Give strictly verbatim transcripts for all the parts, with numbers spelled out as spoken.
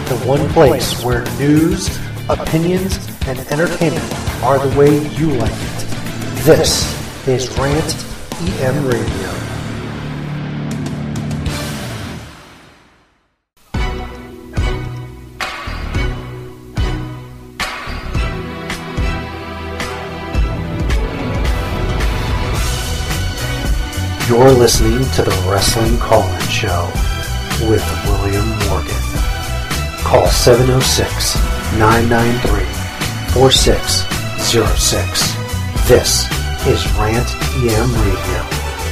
the one place where news, opinions, and entertainment are the way you like it. This is Rant E M Radio. You're listening to the Wrestling Call-In Show with William Morgan. Call seven oh six, nine nine three, four six zero six. This is Rant E M Radio.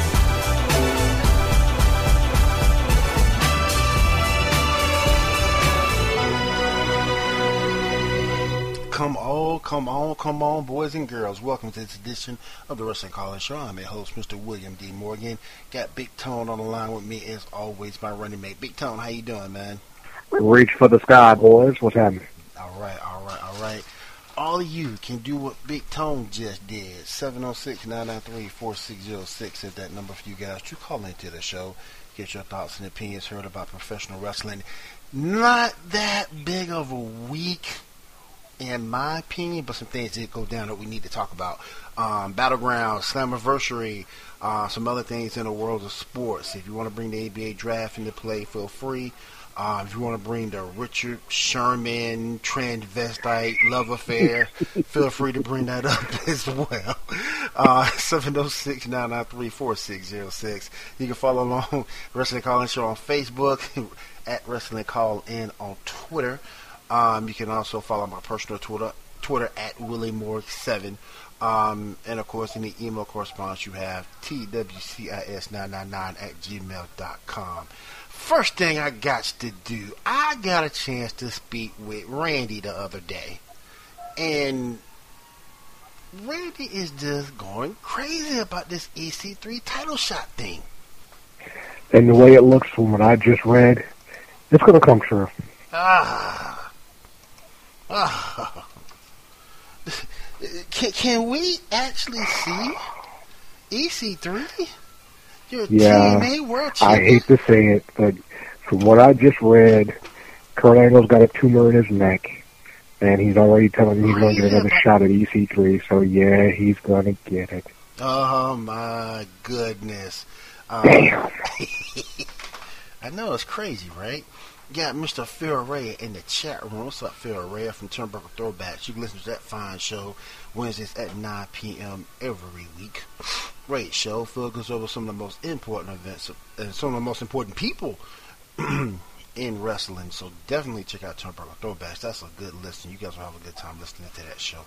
Come on, come on, come on, boys and girls. Welcome to this edition of the Wrestling Call-In Show. I'm your host, Mister William D. Morgan. Got Big Tone on the line with me, as always, my running mate. Big Tone, how you doing, man? Reach for the sky, boys. What's happening? All right, all right, all right. All of you can do what Big Tone just did. seven oh six, nine nine three, four six zero six is that number for you guys to call into the show. Get your thoughts and opinions heard about professional wrestling. Not that big of a week, in my opinion, but some things did go down that we need to talk about. Um, Battleground, Slammiversary, uh, some other things in the world of sports. If you want to bring the A B A draft into play, feel free. Um, if you want to bring the Richard Sherman transvestite love affair, feel free to bring that up as well. Uh, seven oh six, nine nine three, four six zero six. You can follow along Wrestling Call-In Show on Facebook, at Wrestling Call-In on Twitter. Um, you can also follow my personal Twitter, Twitter at Willie Morg seven. Um, and of course, any email correspondence you have, T W C I S nine nine nine at gmail dot com. First thing I got to do, I got a chance to speak with Randy the other day. And Randy is just going crazy about this E C three title shot thing. And the way it looks from what I just read, it's going to come true. Ah. Ah. Can, can we actually see E C three? Your yeah, T N A World Champion? I hate to say it, but from what I just read, Kurt Angle's got a tumor in his neck, and he's already telling me he's going to get another shot at E C three, so yeah, he's going to get it. Oh, my goodness. Um, Damn. I know, it's crazy, right? Got Mister Phil Araya in the chat room. What's up, Phil Araya from Turnbuckle Throwbacks? You can listen to that fine show Wednesdays at nine p.m. every week. Great show. Phil goes over some of the most important events and some of the most important people in wrestling. So definitely check out Turnbuckle Throwbacks. That's a good listen. You guys will have a good time listening to that show.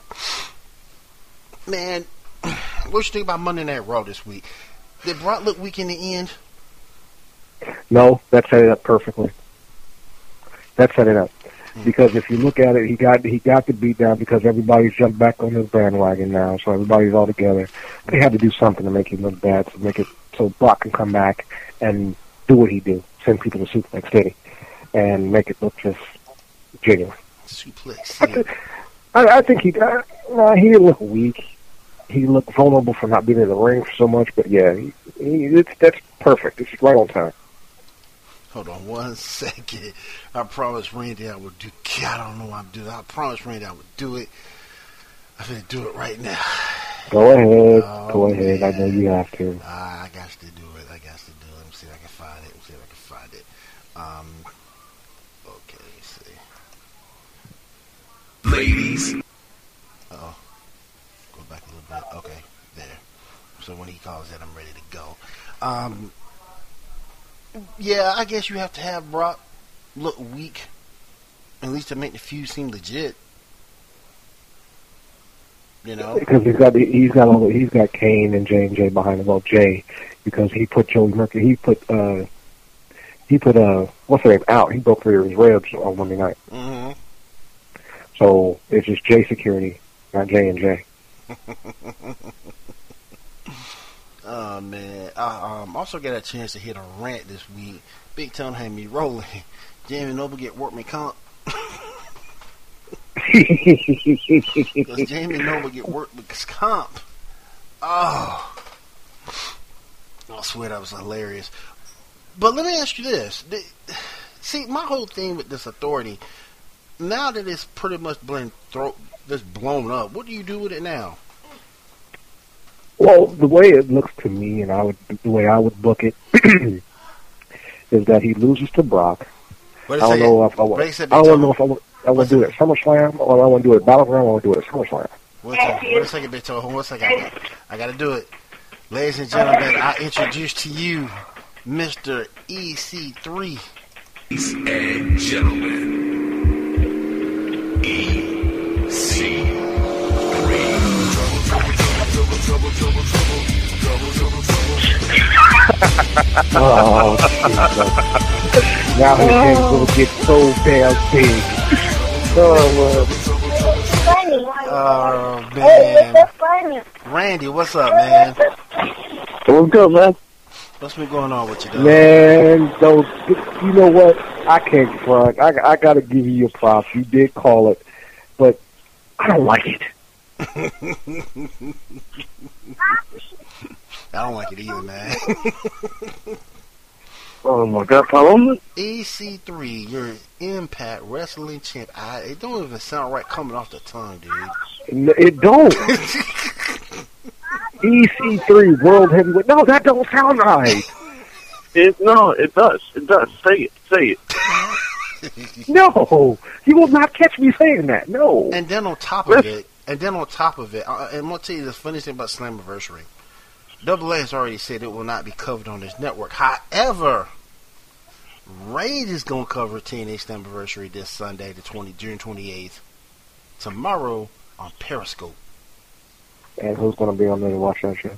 Man, what you think about Monday Night Raw this week? Did Brock look weak in the end? No, that set it up perfectly. That set it up. Because if you look at it, he got he got the beat down because everybody's jumped back on his bandwagon now, so everybody's all together. They had to do something to make him look bad, to make it so Brock can come back and do what he do, send people to Suplex City, and make it look just genuine. Suplex City. I, I think he got. Nah, he didn't look weak. He looked vulnerable for not being in the ring for so much, but yeah, he, he, it's, that's perfect. It's right on time. Hold on one second. I promised Randy I would do. God, I don't know what I'm doing. I promised Randy I would do it. I'm going to do it right now. Go ahead. Oh, Go ahead. man. I know you have to. Uh, I got to do it. I got to do it. Let me see if I can find it. Let me see if I can find it. Um. Okay, let's see. Ladies. Uh-oh. Go back a little bit. Okay, there. So when he calls that, I'm ready to go. Um. Yeah, I guess you have to have Brock look weak, at least to make the feud seem legit. You know, because he's got the, he's got all the, he's got Kane and J and J behind him. Well, Jay, because he put Joey Mercury, he put uh, he put uh, what's her name out. He broke three of his ribs on Monday night. Mm-hmm. So it's just Jay security, not J and J. Oh, man. I um, also got a chance to hit a rant this week. Big Tone had me rolling. Jamie Noble get workman comp. Because Jamie Noble get workman comp. Oh. I swear that was hilarious. But let me ask you this. See, my whole thing with this authority, now that it's pretty much been throw, just blown up, what do you do with it now? Well, the way it looks to me, and I would the way I would book it, is that he loses to Brock. What I don't say, know if I, I don't know if I, I want to do it at SummerSlam or I want to do it at Battleground or I want to do it at SummerSlam. Wait a second, Big Toe. One second. I got, I got to do it. Ladies and gentlemen, I introduce to you Mister E C three. Ladies and gentlemen, E C three. Oh, Jesus. Now his head will get so damn big. Oh, man. Oh, man. Randy, what's up, man? What's good, man? What's been going on with you, dog? Man, those, you know what? I can't front. I, I got to give you your props. You did call it, but I don't like it. I don't like it either, man. Oh, my God. Follow E C three, your Impact Wrestling champ. I, it don't even sound right coming off the tongue, dude. It don't. E C three World Heavyweight. No, that don't sound right. It, no, it does. It does. Say it. Say it. No, you will not catch me saying that. No. And then on top of it, and then on top of it, uh, and I'm gonna tell you the funny thing about Slammiversary. Double A has already said it will not be covered on this network. However, Raid is gonna cover T N A Slammiversary this Sunday, the twenty June twenty-eighth, tomorrow on Periscope. And who's gonna be on there to watch that show?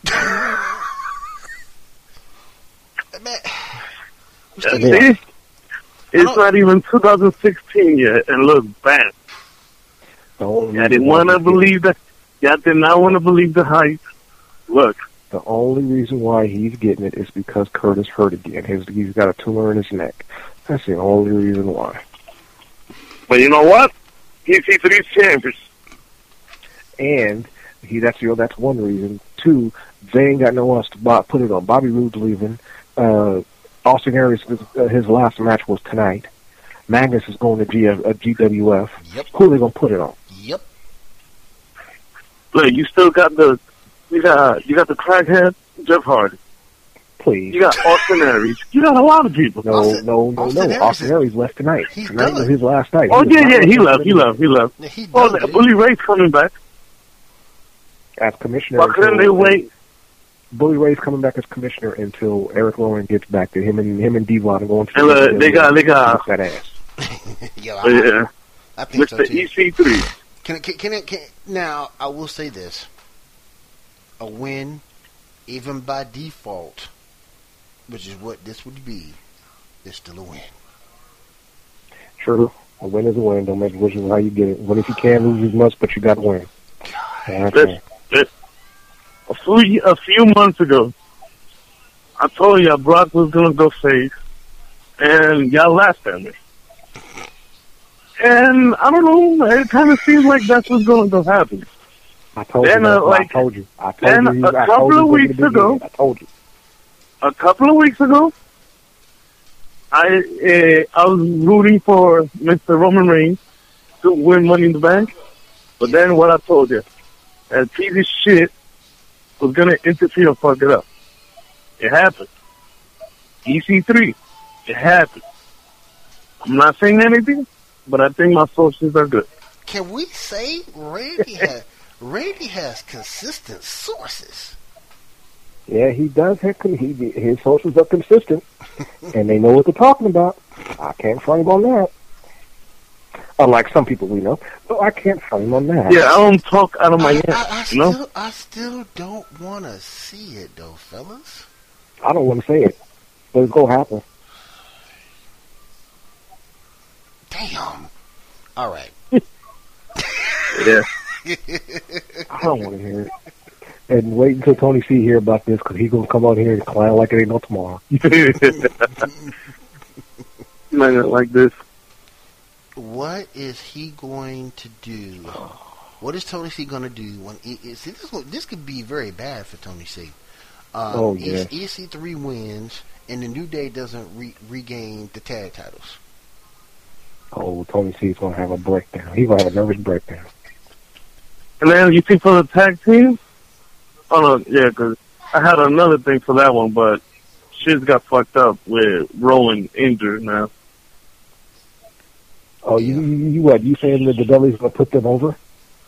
Man, See? It's not even two thousand sixteen yet, and look, bam. I didn't want to believe that. Y'all did not want to believe the hype. Look. The only reason why he's getting it is because Curtis hurt again. His, he's got a tumor in his neck. That's the only reason why. But you know what? E C three's champions. And he that's you know, that's one reason. Two, they ain't got no one else to buy, put it on. Bobby Roode's leaving. Uh, Austin Aries, uh, his last match was tonight. Magnus is going to G, uh, G W F. Yep. Who are they going to put it on? Yep. Look, you still got the you got you got the crackhead Jeff Hardy. Please. You got Austin Aries. You got a lot of people. No, Austin, no, no, Austin no. Aries Austin is, Aries left tonight. He's Tonight done. was his last night. Oh, he yeah, yeah, he left, he left, he left. Yeah, he Oh, done, Bully Ray's coming back. As commissioner. Why couldn't they wait? Bully Ray's coming back as commissioner until Eric Rowan gets back to him and him and Devon are going to. And, uh, they got, they got that ass. Yo, I, yeah. I think Mister so too. E C three. Can, can, can, it, can now? I will say this: a win, even by default, which is what this would be, is still a win. True. A win is a win. Don't make it which is how you get it. But if you can't lose as much, but you got to win. Yeah, This, this, a few a few months ago, I told you Brock was gonna go face, and y'all laughed at me. And I don't know, it kind of seems like that's what's going to happen. I told then, you. Uh, like, I told you. I told then you. a I couple told you of weeks ago, I told you. A couple of weeks ago, I uh, I was rooting for Mister Roman Reigns to win Money in the Bank, but then what I told you, that piece of shit was gonna interfere and fuck it up. It happened. E C three. It happened. I'm not saying anything, but I think my sources are good. Can we say Randy has Randy has consistent sources? Yeah, he does have he, his sources are consistent, and they know what they're talking about. I can't front him on that. Unlike some people we know, but I can't front him on that. Yeah, I don't talk out of my I, head. I, I you still, know? I still don't want to see it though, fellas. I don't want to say it, but it's gonna happen. Damn. All right. Yeah. I don't want to hear it. And wait until Tony C hear about this, because he's gonna come out here and clown like it ain't no tomorrow. Man, like this. What is he going to do? What is Tony C going to do when he, see this? This could be very bad for Tony C. Um, Oh, yeah. E C three wins, and the New Day doesn't re- regain the tag titles. oh, Tony C is going to have a breakdown. He's going to have a nervous breakdown. And then you think for the tag team? Oh, no, yeah, because I had another thing for that one, but shit's got fucked up with Rowan injured now. Oh, you, you, you what? You saying that the Dudley's going to put them over?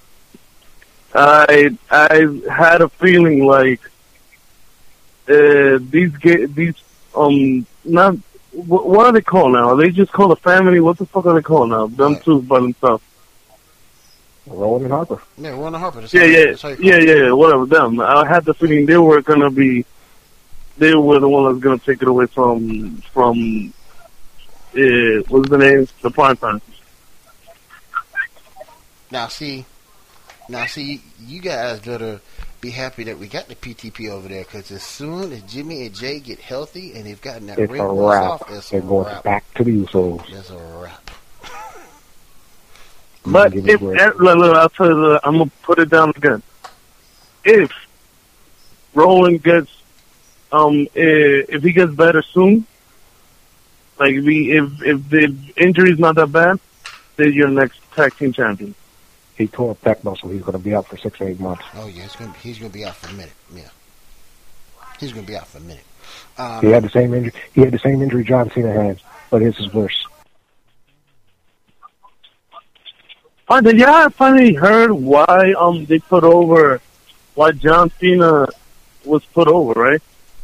I I had a feeling like uh, these ga- these um not wh- what are they called now? Are they just called a family? What the fuck are they called now? Them Right. two by themselves. Rowan and Harper. Yeah, Rowan and Harper. That's Yeah, how- yeah, that's how you call yeah, it. yeah, yeah. Whatever them. I had the feeling they were gonna be. They were the one that was gonna take it away from from. Uh, what's the name? The prime time. Now see, now see, you guys better be happy that we got the P T P over there, because as soon as Jimmy and Jay get healthy and they've gotten that It's ring a rust wrap. off, it's a They're going wrap. back to the Usos. It's a wrap. But Give it if break. eh, look, look, I'll tell you, I'm gonna put it down again. If Roland gets, um, eh, if he gets better soon, like if he, if if the injury's not that bad, then you're next tag team champion. He tore a pec muscle. He's going to be out for six or eight months. Oh yeah, it's gonna be, he's gonna be out for a minute. Yeah, he's gonna be out for a minute. Um, He had the same injury. He had the same injury John Cena had, but his is worse. Oh, did y'all finally heard why um they put over, why John Cena was put over, right?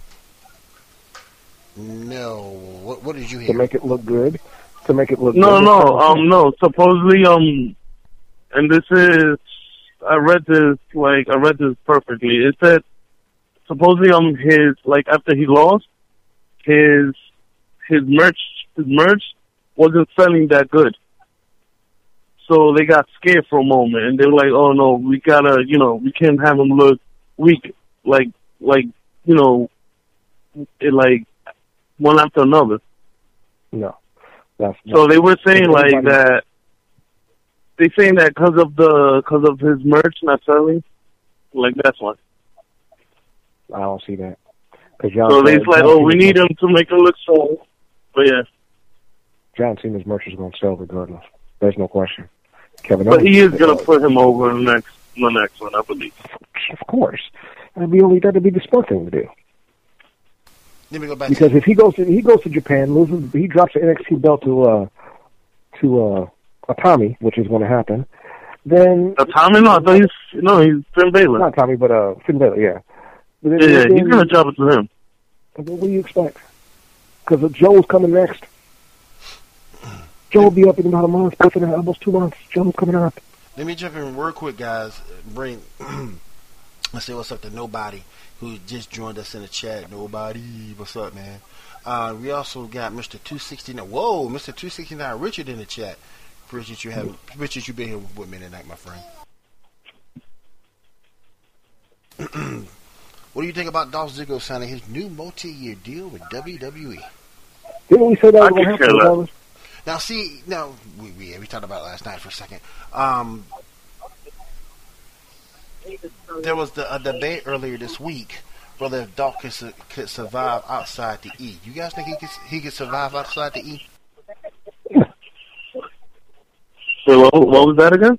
No, what what did you To hear? make it look good. To make it look No, good. no, um, no. Supposedly, um, and this is, I read this, like, I read this perfectly. It said, supposedly, um, his, like, after he lost, his, his merch, his merch wasn't selling that good. So they got scared for a moment, and they were like, oh no, we gotta, you know, we can't have him look weak, like, like, you know, it, like, one after another. No. That's So they were saying If like anybody- that. They saying that because of the because of his merch not selling, like that's why. I don't see that. Cause John So they Cena- like, John oh, we Cena's need merch- him to make it look strong. But yeah, John Cena's merch is going to sell regardless. There's no question. Kevin but Owens- he is gonna put him over in the next the next one, I believe. Of course. That'd be only that'd be the smart thing to do. Let me go back. Because to, if he goes to he goes to Japan, loses, he drops the N X T belt to uh to uh a Tommy, which is going to happen. Then Uh, Tommy, no, I thought he's no, he's Finn Balor. not Tommy, but uh Finn Balor, yeah. But then, Yeah, yeah, then- he's gonna drop it to him. What do you expect? Because Joe's coming next. Joe will be up in about a month, within almost two months. Joe's coming up. let me jump in real quick, guys. Bring let's say what's up to nobody who just joined us in the chat. Nobody, what's up, man? Uh, we also got Mister two sixty-nine. Whoa, Mister two sixty-nine Richard in the chat. Richard, you have Richard, you been here with me tonight, my friend. What do you think about Dolph Ziggler signing his new multi-year deal with W W E? Didn't we say that I was going to could happen? care less. regardless? Now, see, now we we, we talked about it last night for a second. Um, there was the, a debate earlier this week whether if Dolph could, su- could survive outside the E. You guys think he could he could survive outside the E? So what, what was that again?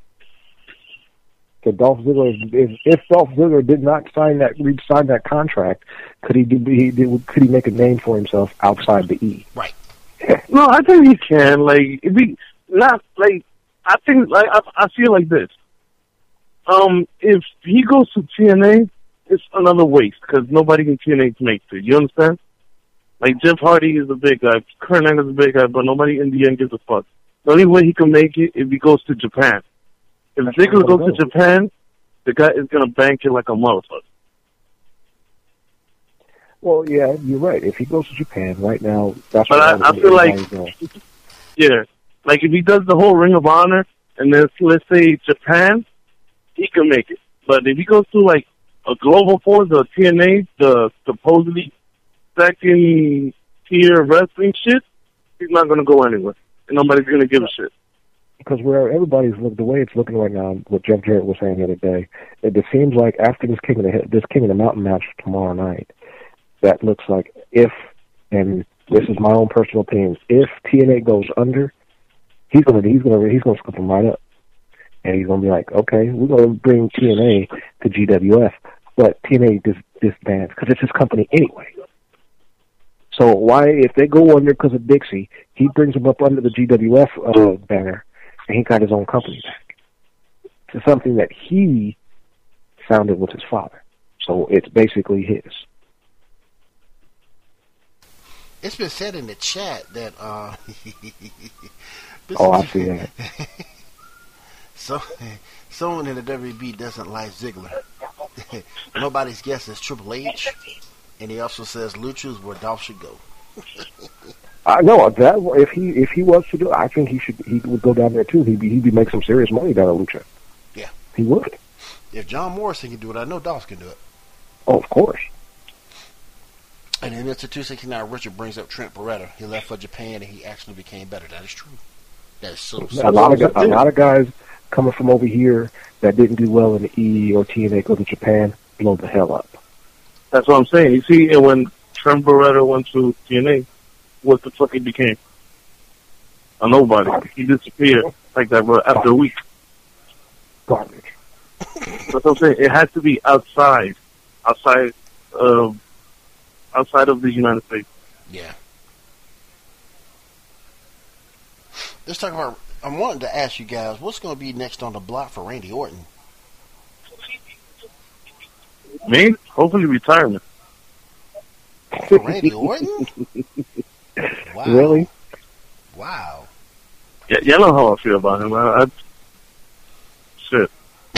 So Dolph Ziggler, if, if Dolph Ziggler did not sign that, re-sign that contract, could he do? He, did, could he make a name for himself outside the E? Right. No, I think he can. Like, if he not like, I think like I, I feel like this. Um, if he goes to T N A, it's another waste because nobody in T N A can make it. You understand? Like Jeff Hardy is a big guy, Kurt Angle is a big guy, but nobody in the end gives a fuck. The only way he can make it if he goes to Japan. If That's Ziggler where goes he'll to go. Japan, the guy is gonna bank it like a motherfucker. Well, yeah, you're right. If he goes to Japan right now, that's But what I- I feel like- everybody's going. Yeah. Like if he does the whole Ring of Honor and then let's say Japan, he can make it. But if he goes to like a global force or T N A, the supposedly second tier wrestling shit, he's not gonna go anywhere. And nobody's gonna give a shit. Because where everybody's look, the way it's looking right now, what Jeff Jarrett was saying the other day, it, it seems like after this King of the Hill- this King of the Mountain match tomorrow night, that looks like if, and this is my own personal opinion, if T N A goes under, he's gonna he's gonna he's gonna scoop them right up, and he's gonna be like, okay, we're gonna bring T N A to G W F, but T N A dis- disbands because it's his company anyway. So why, if they go under because of Dixie, he brings them up under the G W F uh, banner, and he got his own company back. It's something that he founded with his father, so it's basically his. It's been said in the chat that uh Oh, I see that. so someone in the W W E doesn't like Ziggler. Nobody's guess is Triple H, and he also says Lucha is where Dolph should go. I know that if he if he was to do it, I think he should he would go down there too. He'd be he'd be make some serious money down at Lucha. Yeah, he would. If John Morrison can do it, I know Dolph can do it. Oh, of course. And then Mister two sixty-nine Richard brings up Trent Beretta. He left for Japan and he actually became better. That is true. That is so. so a lot of a lot of guys coming from over here that didn't do well in the E or T N A go to Japan, blow the hell up. That's what I'm saying. You see, and when Trent Beretta went to T N A, what the fuck he became? A nobody. He disappeared like that bro, after a week. Garbage. That's what I'm saying. It has to be outside, outside of, outside of the United States. Yeah. Let's talk about. I'm wanting to ask you guys, what's going to be next on the block for Randy Orton? Me? Hopefully retirement. For Randy Orton? Wow. Really? Wow. Yeah, you know how I feel about him. I, I shit.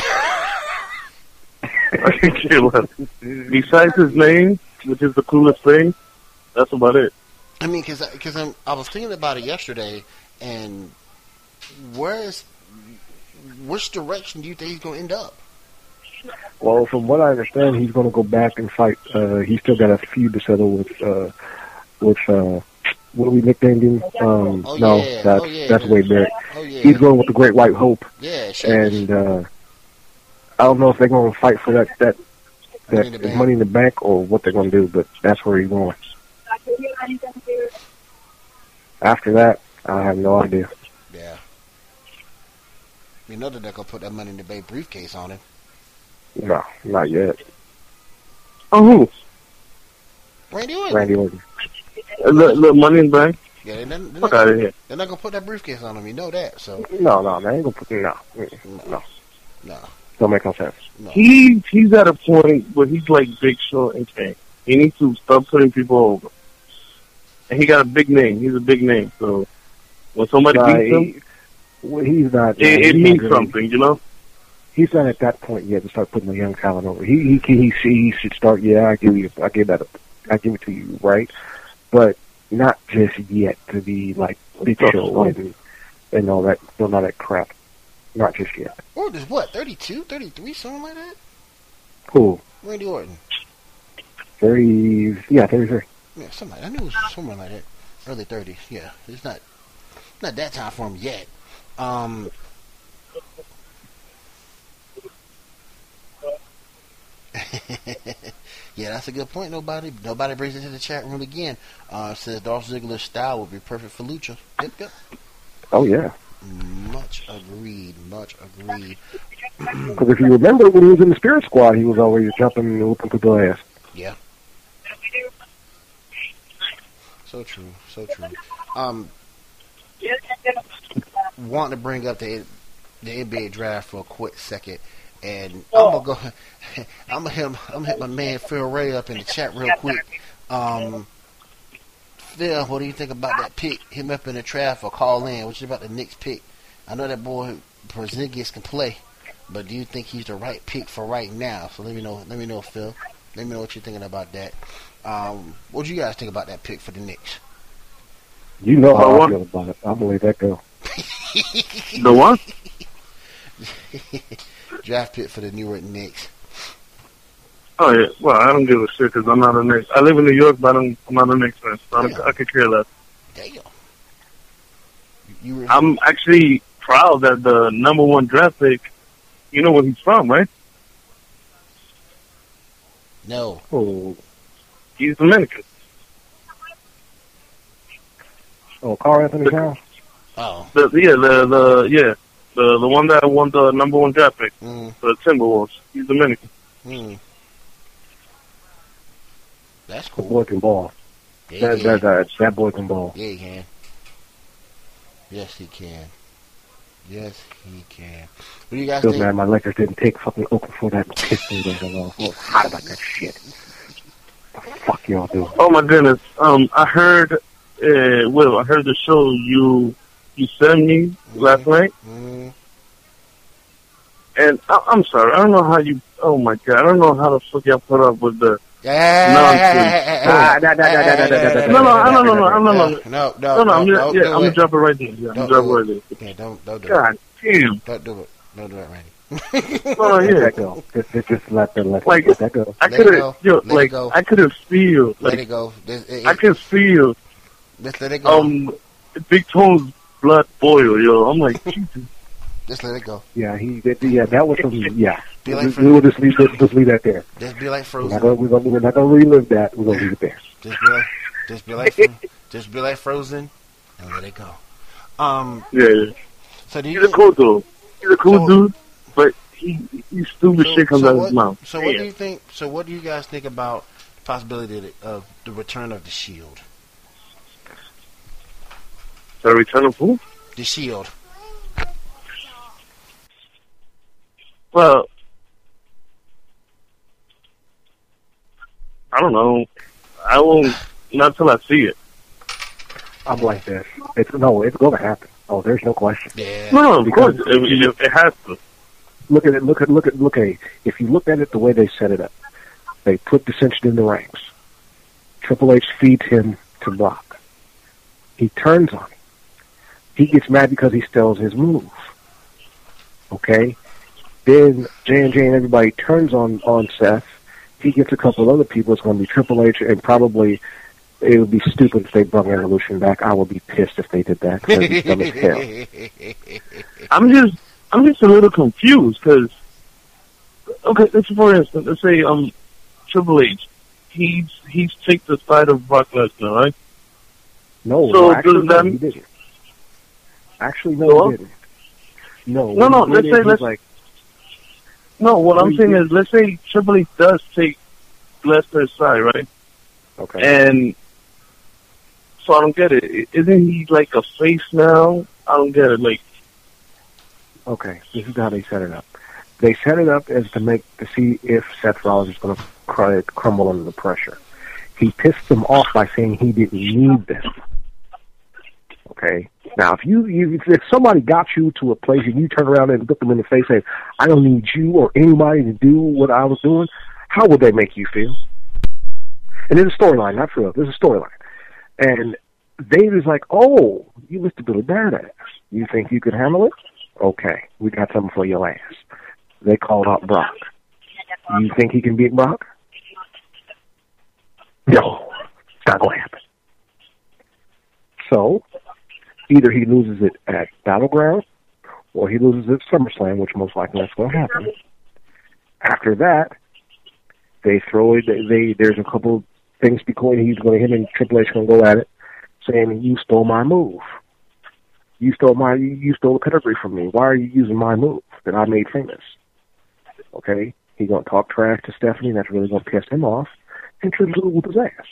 I can care less. Besides his name, which is the coolest thing, that's about it. I mean, because because I was thinking about it yesterday, and where is which direction do you think he's going to end up? Well, from what I understand, he's going to go back and fight. Uh, he's still got a feud to settle with uh, with uh, what do we nicknamed him? Um, oh, no, yeah. that's oh, yeah. that's Wade Barrett. Oh, yeah. He's going with the Great White Hope. Yeah, and uh, I don't know if they're going to fight for that that that money in, money in the bank or what they're going to do, but that's where he's going. After that, I have no idea. Yeah. You know that they're going to put that money in the bank briefcase on him. No, not yet. Oh, who? Randy Orton. Randy Orton. Uh, the, the money in the bank? Yeah, they're, they're, Fuck not, out of here. They're not going to put that briefcase on him. You know that, so. No, no, man. Ain't gonna put, no. No. No. Don't make no sense. No. He, he's at a point where he's like Big Show and Kane. He needs to stop putting people over. And he got a big name. He's a big name. So when somebody nah, beats him, he, well, he's not. it, he's it not means really, something, you know? He's not at that point yet to start putting the young talent over. He he he, he should start. Yeah, I give you. I give that. I give it to you, right? But not just yet to be like Big Show and, and all that, all that crap. Not just yet. Orton's what, thirty-two, thirty-three, something like that? Who? Randy Orton. thirty, yeah, thirty-three. Yeah, something like, I knew it was somewhere like that. Early thirties, yeah. It's not not that time for him yet. Um, yeah, that's a good point. Nobody nobody brings it to the chat room again. Uh, says Dolph Ziggler's style would be perfect for Lucha. Yep, yep. Oh, yeah. Much agreed. Much agreed. Because if you remember, when he was in the Spirit Squad, he was always jumping and whooping people's ass. Yeah. So true. So true. Um, want to bring up the the N B A draft for a quick second, and I'm gonna go. I'm gonna hit, I'm gonna hit my man Phil Ray up in the chat real quick. Um, Phil, what do you think about that pick? Hit me up in the draft or call in. What you about the Knicks pick? I know that boy Porzingis can play, but do you think he's the right pick for right now? So let me know. Let me know, Phil. Let me know what you're thinking about that. Um, what do you guys think about that pick for the Knicks? You know how Uh, I feel about it. I believe that go. The what? Draft pick for the New York Knicks. Oh, yeah. Well, I don't give a shit because I'm not a Knicks. I live in New York, but I don't, I'm not a Knicks fan. So I, don't, I could care less. Damn. You were, I'm actually proud that the number one draft pick, you know where he's from, right? no. Oh, He's Dominican. oh, Carl Anthony Towns. Oh. The yeah, the the yeah, the the one that won the number one draft pick, Mm. the Timberwolves. He's Dominican. Mm. That's The cool. boy can ball. Yeah, That he that, can. that that boy can ball. Yeah, he can. Yes, he can. Yes, he can. What do you guys Still think? mad my Lakers didn't take fucking Oakland for that piss they did. I was hot about that shit. The fuck y'all do? Oh my goodness. Um, I heard, uh, Will, I heard the show you you sent me last night, Mm. and I, I'm sorry, I don't know how you. Oh my god, I don't know how the fuck y'all put up with the. Yeah. Ah, da, da, da, da, da, da, da, No, no, I don't know, no, no, no, No, no, no, no, no. I'm no, just, don't yeah, do I'm gonna it. drop it right there. Yeah, I'm Don't gonna drop do it right there. Yeah, don't, don't do it. God damn. Don't do it. Don't do it, Randy. No, no, Let yeah. that go. Just, just, just let that let, Like- let that go. I Let could it go. have, yo, Let it like, go. I could have feel, Let like, it go. Just, it, I it, could feel, just let it go. um, Big Tone's blood boil, yo. I'm like, Jesus. Just let it go. Yeah, he did. Yeah, that was some. Yeah, Be like we, we'll just leave, just, just leave that there. Just be like We're Frozen. not gonna, we're gonna, we're not gonna relive that. We're gonna leave it there. Just be like, just be like, Fro- just be like Frozen, and let it go. Um. Yeah, yeah. So do He's you? a cool dude. He's a cool So- dude, but he, he stupid so, shit comes so out of what, his mouth. So what do Yeah. you think? So what do you guys think about the possibility of the return of the Shield? The return of who? The Shield. Well, I don't know. I won't, not till I see it. I'm like this. It's no. It's gonna happen. Oh, there's no question. Yeah. No, no, of Because- course, it, it, it has to. Look at it. Look at look at look at it. If you look at it the way they set it up, they put dissension in the ranks. Triple H feeds him to Brock. He turns on him. He gets mad because he steals his move. Okay? Then J and J and everybody turns on, on Seth. He gets a couple of other people. It's going to be Triple H, and probably it would be stupid if they brought Evolution back. I would be pissed if they did that. 'Cause it's dumb as hell. I'm just, I'm just a little confused because, okay, let's for instance, let's say um, Triple H, he's he's take the side of Brock Lesnar, right? No, So no actually, does that- no, he didn't. Actually, no, No? he didn't. No, No, no, what he let's did say- is let's- like, No, what What I'm he saying did- is, let's say Triple H does take Lesnar's side, right? okay. And so I don't get it. Isn't he like a face now? I don't get it. Like, Okay, this is how they set it up. They set it up as to make to see if Seth Rollins is going to cry, crumble under the pressure. He pissed them off by saying he didn't need this. Okay. Now, if you, you if somebody got you to a place and you turn around and look them in the face and say, "I don't need you or anybody to do what I was doing," how would they make you feel? And it's a storyline, not for real. There's a storyline, and Dave is like, "Oh, you Mister Billy Badass. You think you could handle it? Okay, we got something for your ass." They called out Brock. You think he can beat Brock? No, it's not going to happen. So, either he loses it at Battleground, or he loses it at SummerSlam, which most likely that's going to happen. After that, they throw it. They, they there's a couple things between. He's going to him and Triple H going to go at it, saying, "You stole my move. You stole my. You stole the pedigree from me. Why are you using my move that I made famous?" Okay, he's going to talk trash to Stephanie. That's really going to piss him off, and Triple H will whoop his ass.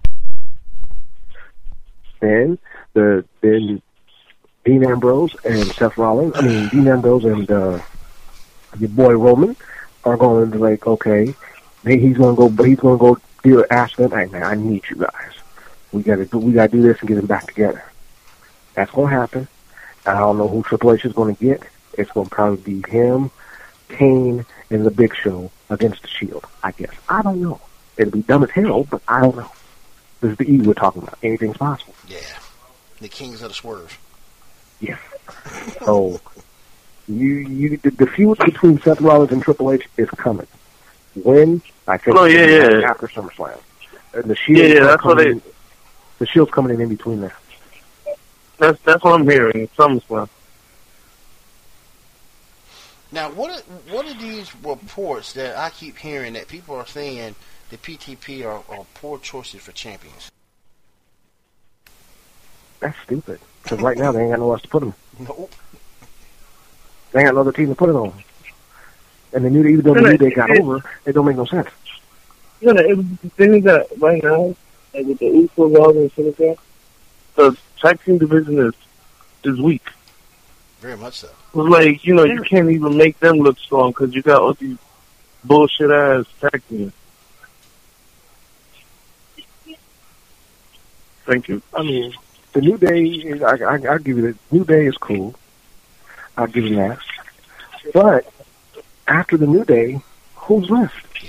Then the then Dean Ambrose and Seth Rollins. I mean Dean Ambrose and uh, your boy Roman are going to be like, okay, then he's going to go. He's going to go deal. Ask them, "Hey man, I need you guys. We got to do. We got to do this and get them back together." That's going to happen. I don't know who Triple H is going to get. It's going to probably be him, Kane, and the Big Show against the Shield. I guess. I don't know. It'll be dumb as hell, but I don't know. This is the E we're talking about. Anything's possible. Yeah. The Kings of the Swerve. Yes. So you you the, the feud between Seth Rollins and Triple H is coming. When I think Oh, yeah, it's yeah. after SummerSlam. And the Shield Yeah, yeah, are that's what coming they- in- the Shield's coming in in between there. that's that's what I'm hearing. SummerSlam. Now, what are, what are these reports that I keep hearing that people are saying the P T P are, are poor choices for champions? That's stupid. Because right now they ain't got nowhere else to put him. Nope. They ain't got another team to put it on. And the new, even though the new day got over, it don't make no sense. You know, it, the thing is that right now, like with the Usos, all and shit like that, the tag team division is is weak. Very much so. It's like, you know, you can't even make them look strong because you got all these bullshit ass tag teams. Thank you. I mean, the New Day, is, I, I, I'll give you the New Day is cool. I'll give you that. But after the New Day, who's left? Yeah.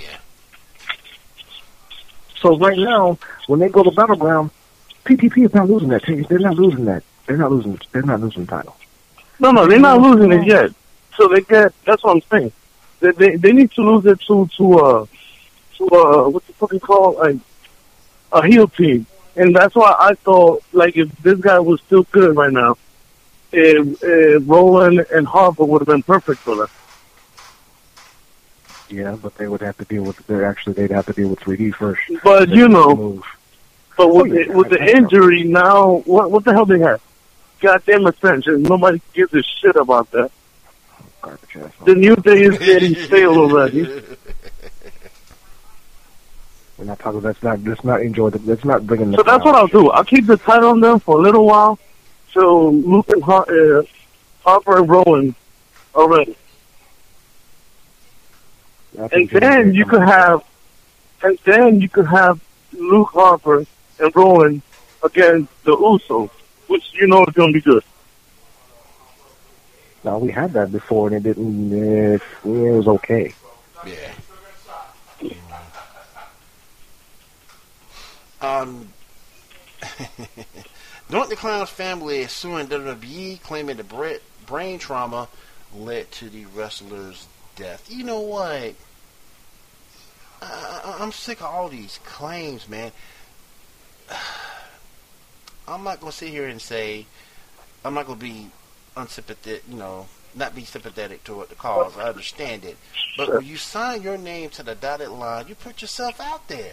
So right now, when they go to Battleground, P T P is not losing that. They're not losing that. They're not losing. They're not losing the title. No, no, they're not losing it yet. So they get. That's what I'm saying. They they, they need to lose it to to uh to uh what's the fucking called like a heel team. And that's why I thought, like, if this guy was still good right now, if, if Rowan and Harper would have been perfect for them. Yeah, but they would have to deal with. They actually, they'd have to deal with three D first. But you know, move. but with Oh, yeah, the, with the I- I injury now, what what the hell they have? Goddamn Ascension. Nobody gives a shit about that. Garbage ass. The New Day is getting stale already. We're not talking. Let's not. Let's not enjoy the. Let's not bring in the. So that's what I'll do. I'll keep the title on them for a little while, so Luke and Har- uh, Harper and Rowan are ready. And then you could have, and then you could have Luke Harper and Rowan against the Usos, which you know is going to be good. No, we had that before, and it didn't. It, it was okay. Yeah. Um, Don't the Clown's family is suing W W E, claiming the bra- brain trauma led to the wrestler's death. You know what? I- I'm sick of all these claims, man. I'm not going to sit here and say, I'm not going to be unsympathetic, you know, not be sympathetic toward the cause. I understand it. But when you sign your name to the dotted line, you put yourself out there.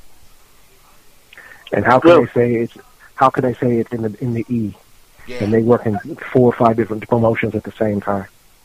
And how can Well- they say it's? How can they say it's in the in the E? Yeah. And they work in four or five different promotions at the same time.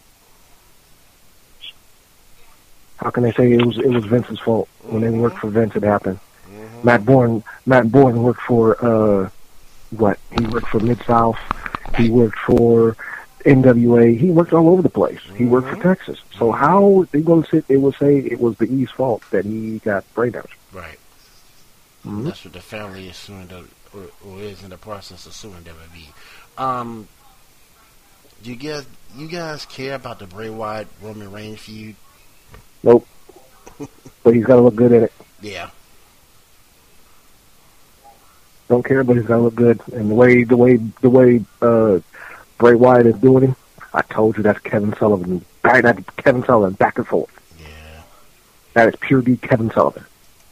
How can they say it was it was Vince's fault when they worked for Vince? It happened. Mm-hmm. Matt Bourne, Matt Bourne worked for uh, what? He worked for Mid South. He worked for N W A. He worked all over the place. He worked for Texas. So how are they going to sit? They will say it was the E's fault that he got brain damage. Right. Mm-hmm. That's what the family is suing, the, or, or is in the process of suing W W E. Um, do you guys, you guys care about the Bray Wyatt Roman Reigns feud? Nope. But he's got to look good in it. Yeah. Don't care, but he's got to look good. And the way the way the way uh, Bray Wyatt is doing him, I told you that's Kevin Sullivan. That's Kevin Sullivan back and forth. Yeah. That is pure D Kevin Sullivan.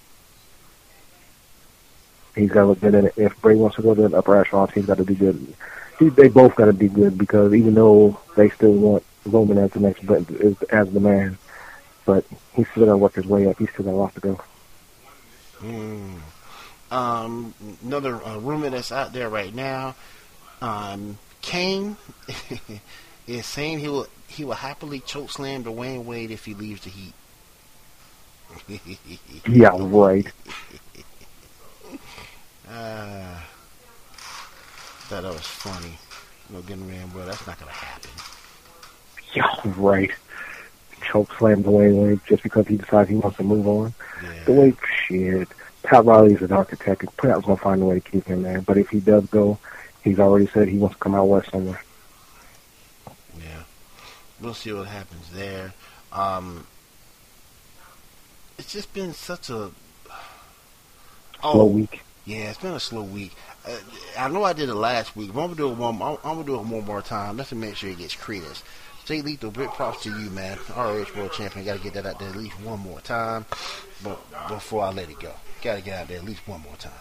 He's got to look good in it. If Bray wants to go to an upper echelon, he's got to be good. He, they both got to be good because even though they still want Roman as the next as, as the man, but he's still got to work his way up. He's still got a lot to go. Mm. Um, another uh, rumor that's out there right now. Um, Kane is saying he will he will happily chokeslam Dwayne Wade if he leaves the Heat. Yeah, right. Uh, thought that was funny. No getting around, bro. That's not gonna happen. Yeah, right. Choke slam Dwayne Wade just because he decides he wants to move on. Yeah. The way, shit. Pat Riley's an architect. Pat's going to find a way to keep him there. But if he does go, he's already said he wants to come out west somewhere. Yeah. We'll see what happens there. Um, it's just been such a oh, Slow week. Yeah, it's been a slow week. Uh, I know I did it last week, but I'm gonna do it one. I'm, I'm gonna do it one more time just to make sure it gets credence. Jay Lethal, big props to you, man. R O H World Champion. Got to get that out there at least one more time, but before I let it go, got to get out there at least one more time.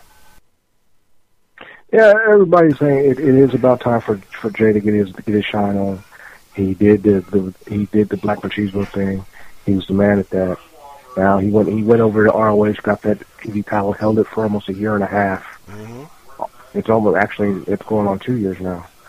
Yeah, everybody's saying it, it is about time for for Jay to get his to get his shine on. He did the, the he did the Black Machismo thing. He was the man at that. Now he went he went over to R O H, got that T V title, held it for almost a year and a half. Mm-hmm. It's almost actually it's going on two years now.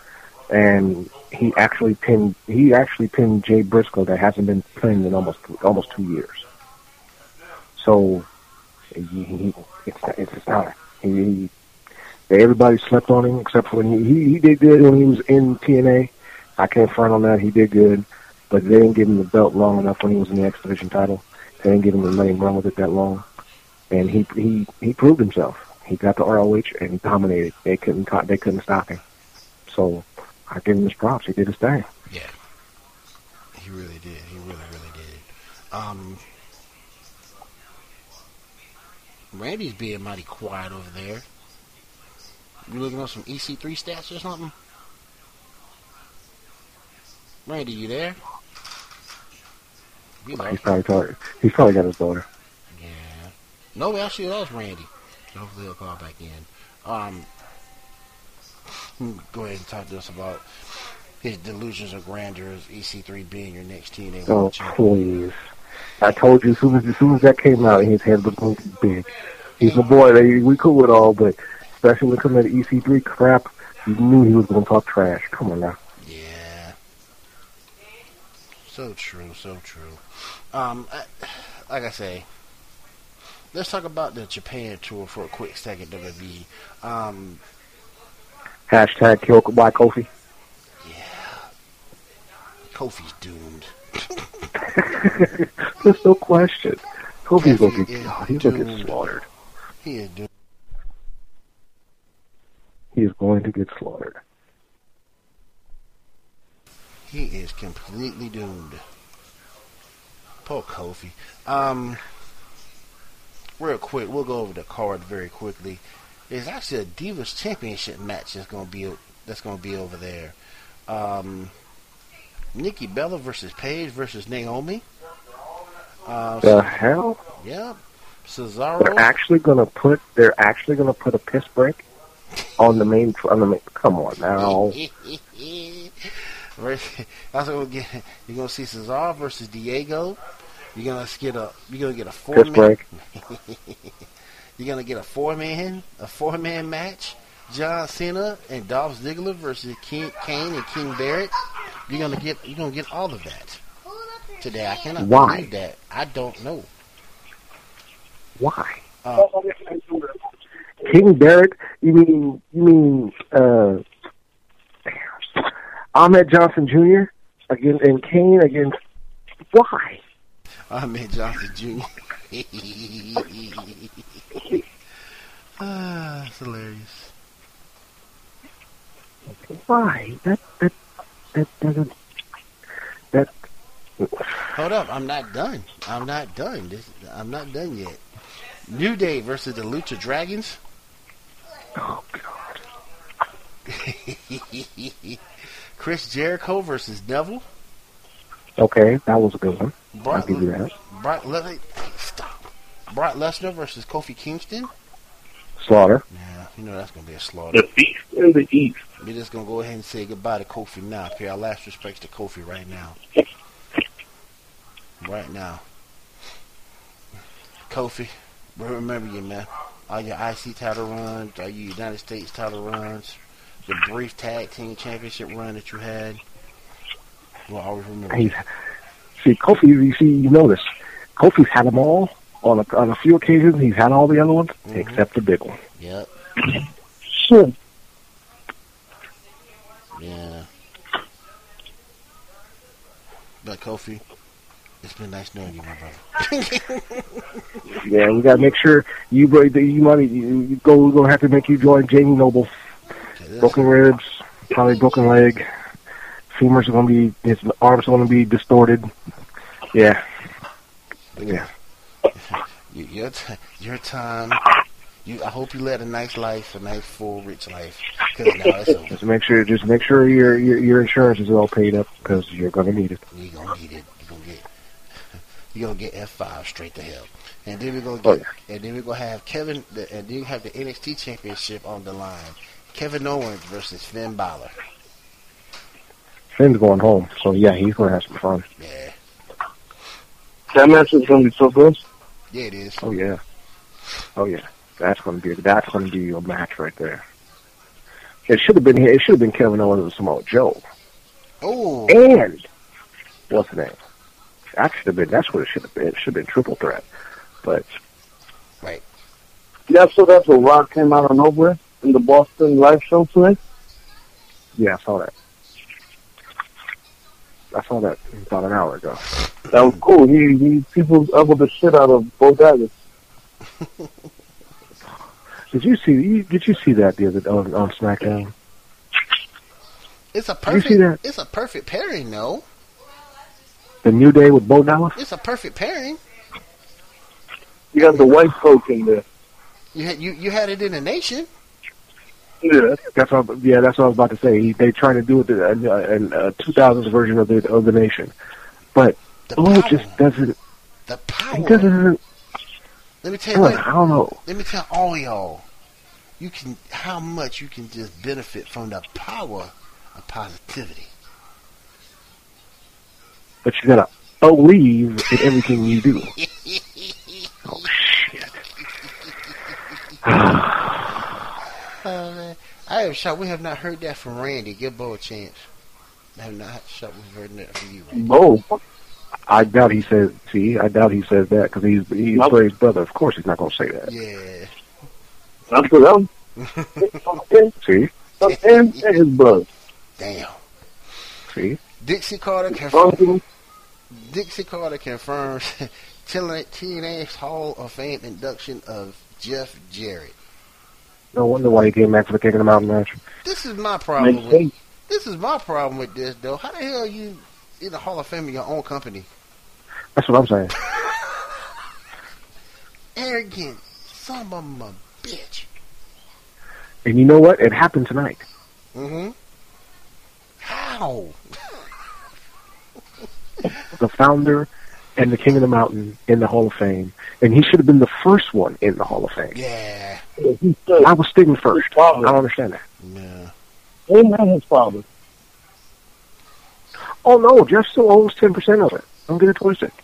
and he actually pinned he actually pinned Jay Briscoe that hasn't been pinned in almost almost two years. So he, he it's it's just not he, he everybody slept on him except for when he, he he did good when he was in T N A. I can't front on that. He did good, but they didn't give him the belt long enough when he was in the X Division title. They didn't give him the let him run with it that long, and he he he proved himself. He got the R O H and he dominated. They couldn't they couldn't stop him. So I give him his props. He did his thing. Yeah, he really did. He really really did. Um, Randy's being mighty quiet over there. You looking at some E C three stats or something? Randy, you there? You He's probably talking. He's probably got his daughter. Yeah. No, actually, that was Randy. Hopefully he'll call back in. Um, go ahead and talk to us about his delusions of grandeur as E C three being your next T N A Oh, World Champion. please. I told you as soon as, as soon as that came out, his head was going to be big. He's my boy. They, we cool with all, but especially when it comes to E C three crap, you knew he was going to talk trash. Come on now. Yeah. So true, so true. Um, I, like I say, let's talk about the Japan tour for a quick second, W W E. Um, Hashtag kill by Kofi. yeah. Kofi's doomed. There's no question. Kofi's going to Kofi is get, he's going to doomed. get slaughtered. He is doomed. He is going to get slaughtered. He is completely doomed. Poor Kofi. Um, real quick, we'll go over the card very quickly. There's actually a Divas Championship match that's gonna be that's gonna be over there. Um, Nikki Bella versus Paige versus Naomi. Uh, The so, hell? yeah, They're Cesaro. actually going to put. They're actually going to put a piss break on the main. On the main. Come on now. That's what we'll get. You're gonna see Cesaro versus Diego. You're gonna get a. You're gonna get a four Piss man. break. You're gonna get a four man, a four man match. John Cena and Dolph Ziggler versus King, Kane and King Barrett. You're gonna get. You're gonna get all of that today. I cannot Why? believe that. I don't know. Why? Uh, King Barrett? You mean? You mean? Uh, Ahmed Johnson Junior against and Kane against? Why? Ahmed Johnson Junior Ah, it's hilarious. Why? That that that doesn't. That. Hold up, I'm not done. I'm not done. This, I'm not done yet. New Day versus the Lucha Dragons. Oh God. Chris Jericho versus Neville. Okay, that was a good one. I'll Brock, give you that. Brock, Le- stop. Brock Lesnar versus Kofi Kingston. Slaughter. Yeah, you know that's gonna be a slaughter. The beast in the east. We're just gonna go ahead and say goodbye to Kofi now. Pay our last respects to Kofi right now. Right now. Kofi, we remember you, man. All your I C title runs, all your United States title runs, the brief tag team championship run that you had. We'll always remember. He's, see, Kofi, you see, you know this. Kofi's had them all on a, on a few occasions. He's had all the other ones, Mhm. except the big one. Yep. Sure. Yeah. But Kofi, it's been nice knowing you, my brother. Yeah, we gotta make sure you break the you money. You, you go. We're gonna have to make you join Jamie Noble. Okay, this- Broken ribs, probably broken leg. Femurs are gonna be. His arms are gonna be distorted. Yeah. Yeah. You, your, t- your time. You, I hope you led a nice life, a nice, full, rich life. Because now it's over. Just make sure. Just make sure your your, your insurance is all paid up because you're gonna need it. You're gonna need it. You're gonna get. You're gonna get F five straight to hell, and then we're gonna Oh, get. And then we're gonna have Kevin. The, and then you have the N X T Championship on the line. Kevin Owens versus Finn Balor. Finn's going home, so yeah, he's gonna have some fun. Yeah, That match is going to be so good. yeah, it is. Oh yeah. Oh yeah. That's gonna be that's gonna be a match right there. It should have been it should have been Kevin Owens and Samoa Joe. Oh. And what's the name? That should have been. That's what it should have been. It should have been triple threat. But right. Yeah, so that's what Rock came out of nowhere in the Boston live show today. Yeah, I saw that. I saw that about an hour ago. That was cool. He he people elbowed the shit out of both guys. Did you see? Did you see that the other on, on SmackDown? It's a Did you see that? perfect. It's a perfect pairing, though. The New Day with Bo Dallas. It's a perfect pairing. You got the white coach in there. You had you, you had it in the nation. Yeah. That's what. Yeah, that's what I was about to say. He, they trying to do it in a, a two thousands version of the of the nation, but The Bo power. just doesn't. The power. He doesn't. Let me tell I you. don't, Let, I don't know. let me tell all y'all. You can how much you can just benefit from the power of positivity. But you gotta believe in everything you do. Oh shit! Uh, man, I am shocked we have not heard that from Randy. Give Bo a chance. I have not shocked we've heard that from you, Randy. Bo. I doubt he says. See, I doubt he says that because he's he's Nope. Bray's brother. Of course, he's not gonna say that. Yeah. That's for them. him, See, him and his brother. Damn. see. Dixie Carter confirmed. Uncle, Dixie Carter confirms T N A's Hall of Fame induction of Jeff Jarrett. No wonder why he came back for the King of the Mountain match. This is my problem makes with sense. this is my problem with this though. How the hell are you in the Hall of Fame of your own company? That's what I'm saying. Arrogant son of a bitch. And you know what? It happened tonight. Mm-hmm. How? The founder and the King of the Mountain in the Hall of Fame, and he should have been the first one in the Hall of Fame. Yeah. he said, I was Stigma first. His I father. don't understand that. Yeah. him and his father. Oh no, Jeff still owns ten percent of it. Don't get it twisted.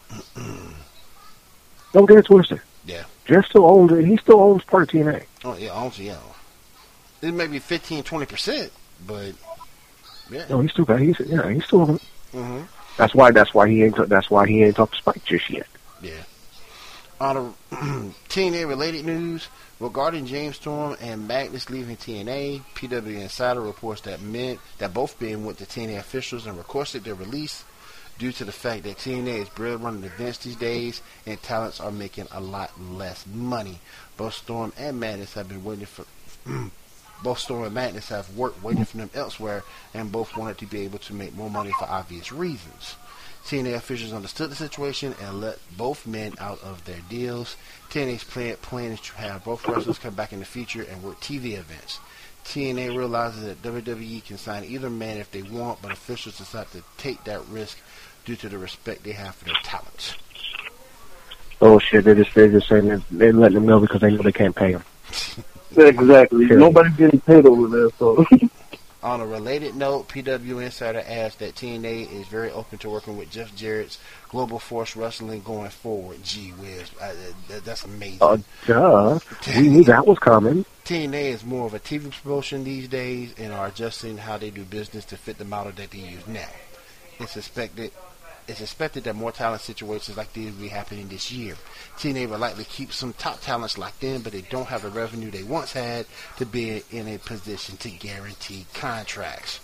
Don't get it twisted. Yeah. Jeff still owns it. He still owns part of T N A. Oh yeah, honestly, yeah. It may be fifteen, twenty percent, but yeah. No, he still got. He's yeah. He still owns it. Mm-hmm. That's why. That's why he ain't. That's why he ain't talked to Spike just yet. Yeah. On the T N A related news regarding James Storm and Magnus leaving T N A, P W Insider reports that men that both men went to T N A officials and requested their release due to the fact that T N A is barely running events these days and talents are making a lot less money. Both Storm and Magnus have been waiting for. Both Storm and Magnus have worked waiting for them elsewhere, and both wanted to be able to make more money for obvious reasons. T N A officials understood the situation and let both men out of their deals. T N A's plan, plan is to have both wrestlers come back in the future and work T V events. T N A realizes that W W E can sign either man if they want, but officials decide to take that risk due to the respect they have for their talents. Oh shit! They're just they're just saying they're, they're letting them go because they know they can't pay them. Exactly. Sure. Nobody's getting paid over there, so. On a related note, P W Insider adds that T N A is very open to working with Jeff Jarrett's Global Force Wrestling going forward. Gee whiz, I, that, that's amazing. Uh, duh. We knew that was coming. T N A is more of a T V promotion these days and are adjusting how they do business to fit the model that they use now. It's expected It's expected that more talent situations like these will be happening this year. T N A will likely keep some top talents locked in, but they don't have the revenue they once had to be in a position to guarantee contracts.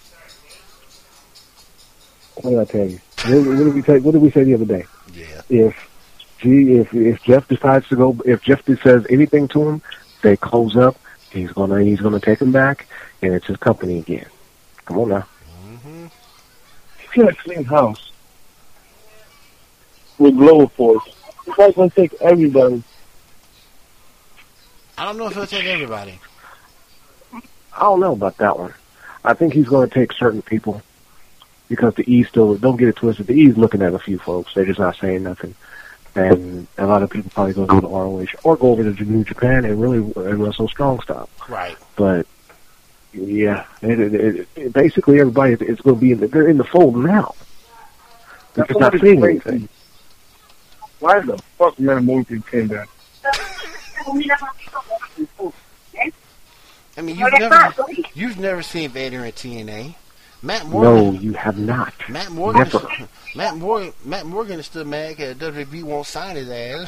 What did I tell you? What, what did we say? What did we say the other day? Yeah. If G, if if Jeff decides to go, if Jeff says anything to him, they close up. He's gonna he's gonna take him back, and it's his company again. Come on now. Mm-hmm. He's got a clean house with Global Force. He's not going to take everybody. I don't know if he'll take everybody. I don't know about that one. I think he's going to take certain people because the E's still, don't get it twisted, the E's looking at a few folks. They're just not saying nothing. And a lot of people probably go to the R O H or go over to New Japan and really and wrestle strong style. Right. But, yeah, it, it, it, it, basically everybody is going to be in the, they're in the fold now. They're just not saying anything. Why the fuck Man Morgan came back? I mean, you've never you've never seen Vader in T N A. Matt Morgan. No, you have not. Matt Morgan. Never. Is, Matt Morgan. Matt Morgan is still mad because W W E won't sign his ass.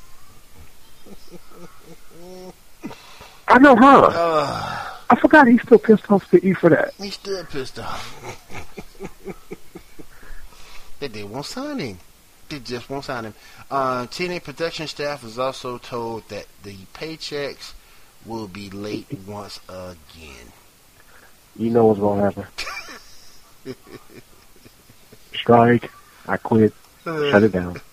I know her. Uh, I forgot he's still pissed off to E for that. he's still pissed off. that they won't sign him. They just won't sign him. Uh, T N A production staff is also told that the paychecks will be late once again. You know what's going to happen. Strike. I quit. Shut it down.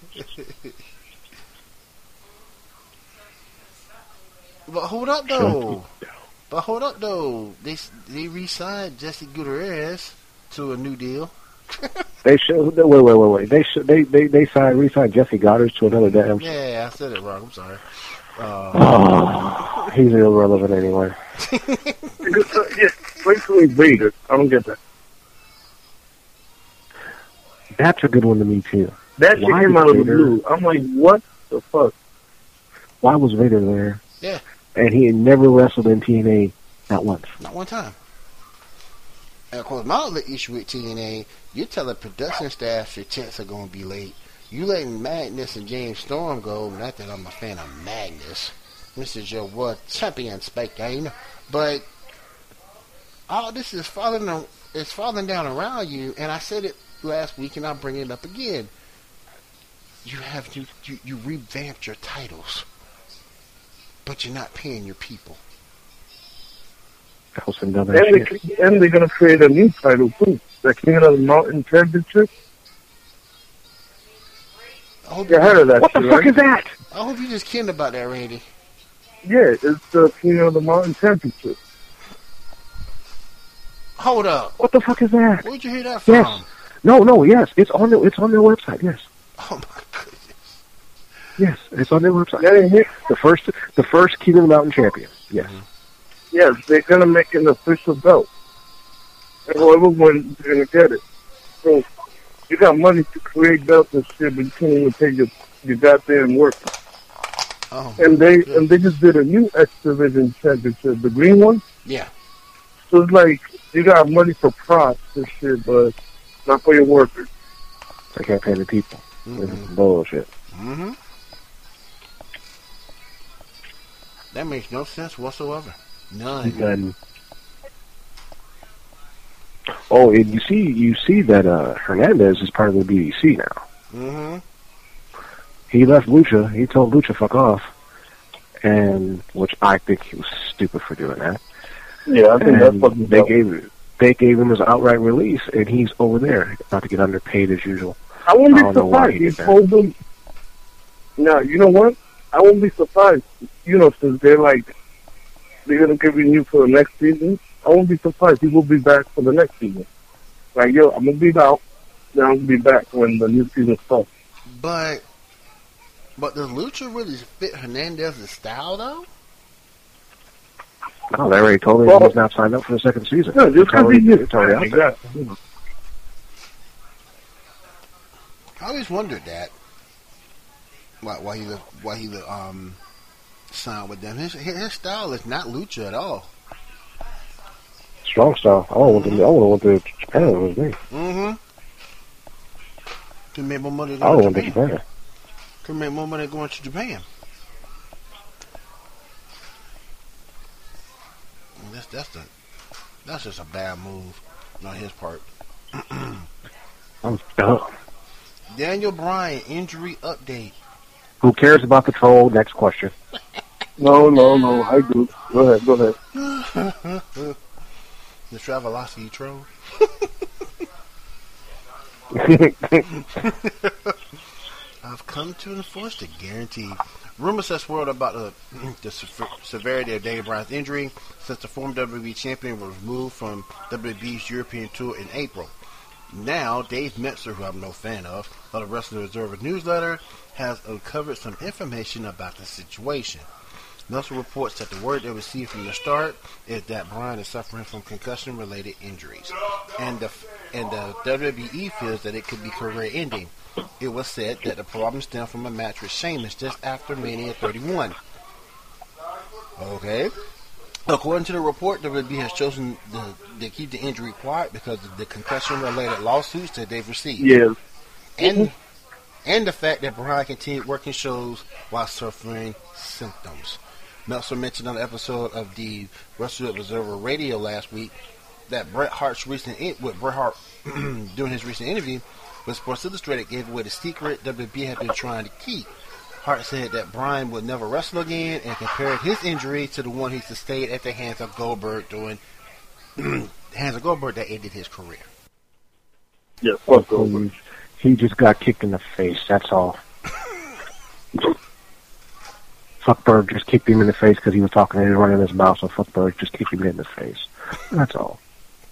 But hold up though. But hold up though. They they re-signed Jesse Gutierrez to a new deal. They should. Wait, wait, wait, wait. They should. They they they signed re-signed Jesse Goddard to another damn. Yeah, I said it wrong. I'm sorry. Uh, Oh, he's irrelevant anyway. Yeah, basically Vader. I don't get that. That's a good one to me too. That shit Why came did out of the Vader- blue. I'm like, what the fuck? Why was Vader there? Yeah. And he had never wrestled in T N A not once. Not one time. And of course, my other issue with T N A, you tell the production staff your checks are going to be late. You letting Magnus and James Storm go. Not that I'm a fan of Magnus. This is your world champion, Spike Game. But all this is falling, on, it's falling down around you. And I said it last week, and I'll bring it up again. You have you, you, you revamped your titles, but you're not paying your people. House and done And, that shit. they, and they're going to create a new title, too. The King of the Mountain Championship. I hope You heard of that What the shit, fuck right? is that? I hope you just kidding about that, Randy. Yeah, it's the King of the Mountain Championship. Hold up. What the fuck is that? Where'd you hear that from? Yes. No, no, yes. It's on the, it's on their website, yes. Oh my goodness. Yes, it's on their website. Yeah, yeah. The first the first King of the Mountain champion. Yes. Yes, they're going to make an official belt. And whoever wins is going to get it. So, you got money to create belts and shit, but you can't even take your, your goddamn work. Oh, And they and they just did a new X Division Championship, the green one. yeah. So it's like, you got money for props and shit, but not for your workers. I can't pay the people. This is Mm-hmm. bullshit. Mm-hmm. That makes no sense whatsoever. None. None. Oh, and you see, you see that uh, Hernandez is part of the B D C now. Mm-hmm. He left Lucha. He told Lucha fuck off, and which I think he was stupid for doing that. Yeah, I think that's And fucking they dope. gave they gave him his outright release, and he's over there about to get underpaid as usual. I won't I be don't know why surprised. he He did that. told them. Now, you know what? I won't be surprised. You know, since they're like, they're going to give you for the next season, I won't be surprised. He will be back for the next season. Like, yo, I'm going to be out, then I'm going to be back when the new season starts. But, but does Lucha really fit Hernandez's style, though? No, they already told him Well- he's not signed up for the second season. No, just It's because already- he it's already out there. Exactly. I always wondered that. Why, why he, why he, um, signed with them. His, his style is not Lucha at all. Strong style. I want to. I want to Japan with me. Mm-hmm. Could make more money I going don't to want to Japan. Japan. Could make more money going to Japan. That's that's the that's just a bad move on his part. I'm dumb. Daniel Bryan injury update. Who cares about the troll? Next question. No, no, no. I do. Go ahead, go ahead. The Travelocity troll. I've come to enforce the guarantee. Rumors have swirled about the, the se- severity of Daniel Bryan's injury since the former W W E champion was removed from W W E's European tour in April. Now, Dave Meltzer, who I'm no fan of, of the Wrestling Observer newsletter, has uncovered some information about the situation. Meltzer reports that the word they received from the start is that Bryan is suffering from concussion-related injuries, and the and the W W E feels that it could be career-ending. It was said that the problem stemmed from a match with Sheamus just after Mania thirty-one. Okay. According to the report, W W E has chosen the, to keep the injury quiet because of the concussion-related lawsuits that they've received. Yes. And and the fact that Bryan continued working shows while suffering symptoms. Meltzer mentioned on the episode of the Wrestling Observer Radio last week that Bret Hart's recent in- with Bret Hart during his recent interview with Sports Illustrated gave away the secret W W E had been trying to keep. Hart said that Bryan would never wrestle again and compared his injury to the one he sustained at the hands of Goldberg during hands of Goldberg that ended his career. Yeah, fuck Goldberg. He just got kicked in the face, that's all. Fuckberg just kicked him in the face because he was talking and running his mouth, so Fuckberg just kicked him in the face. That's all.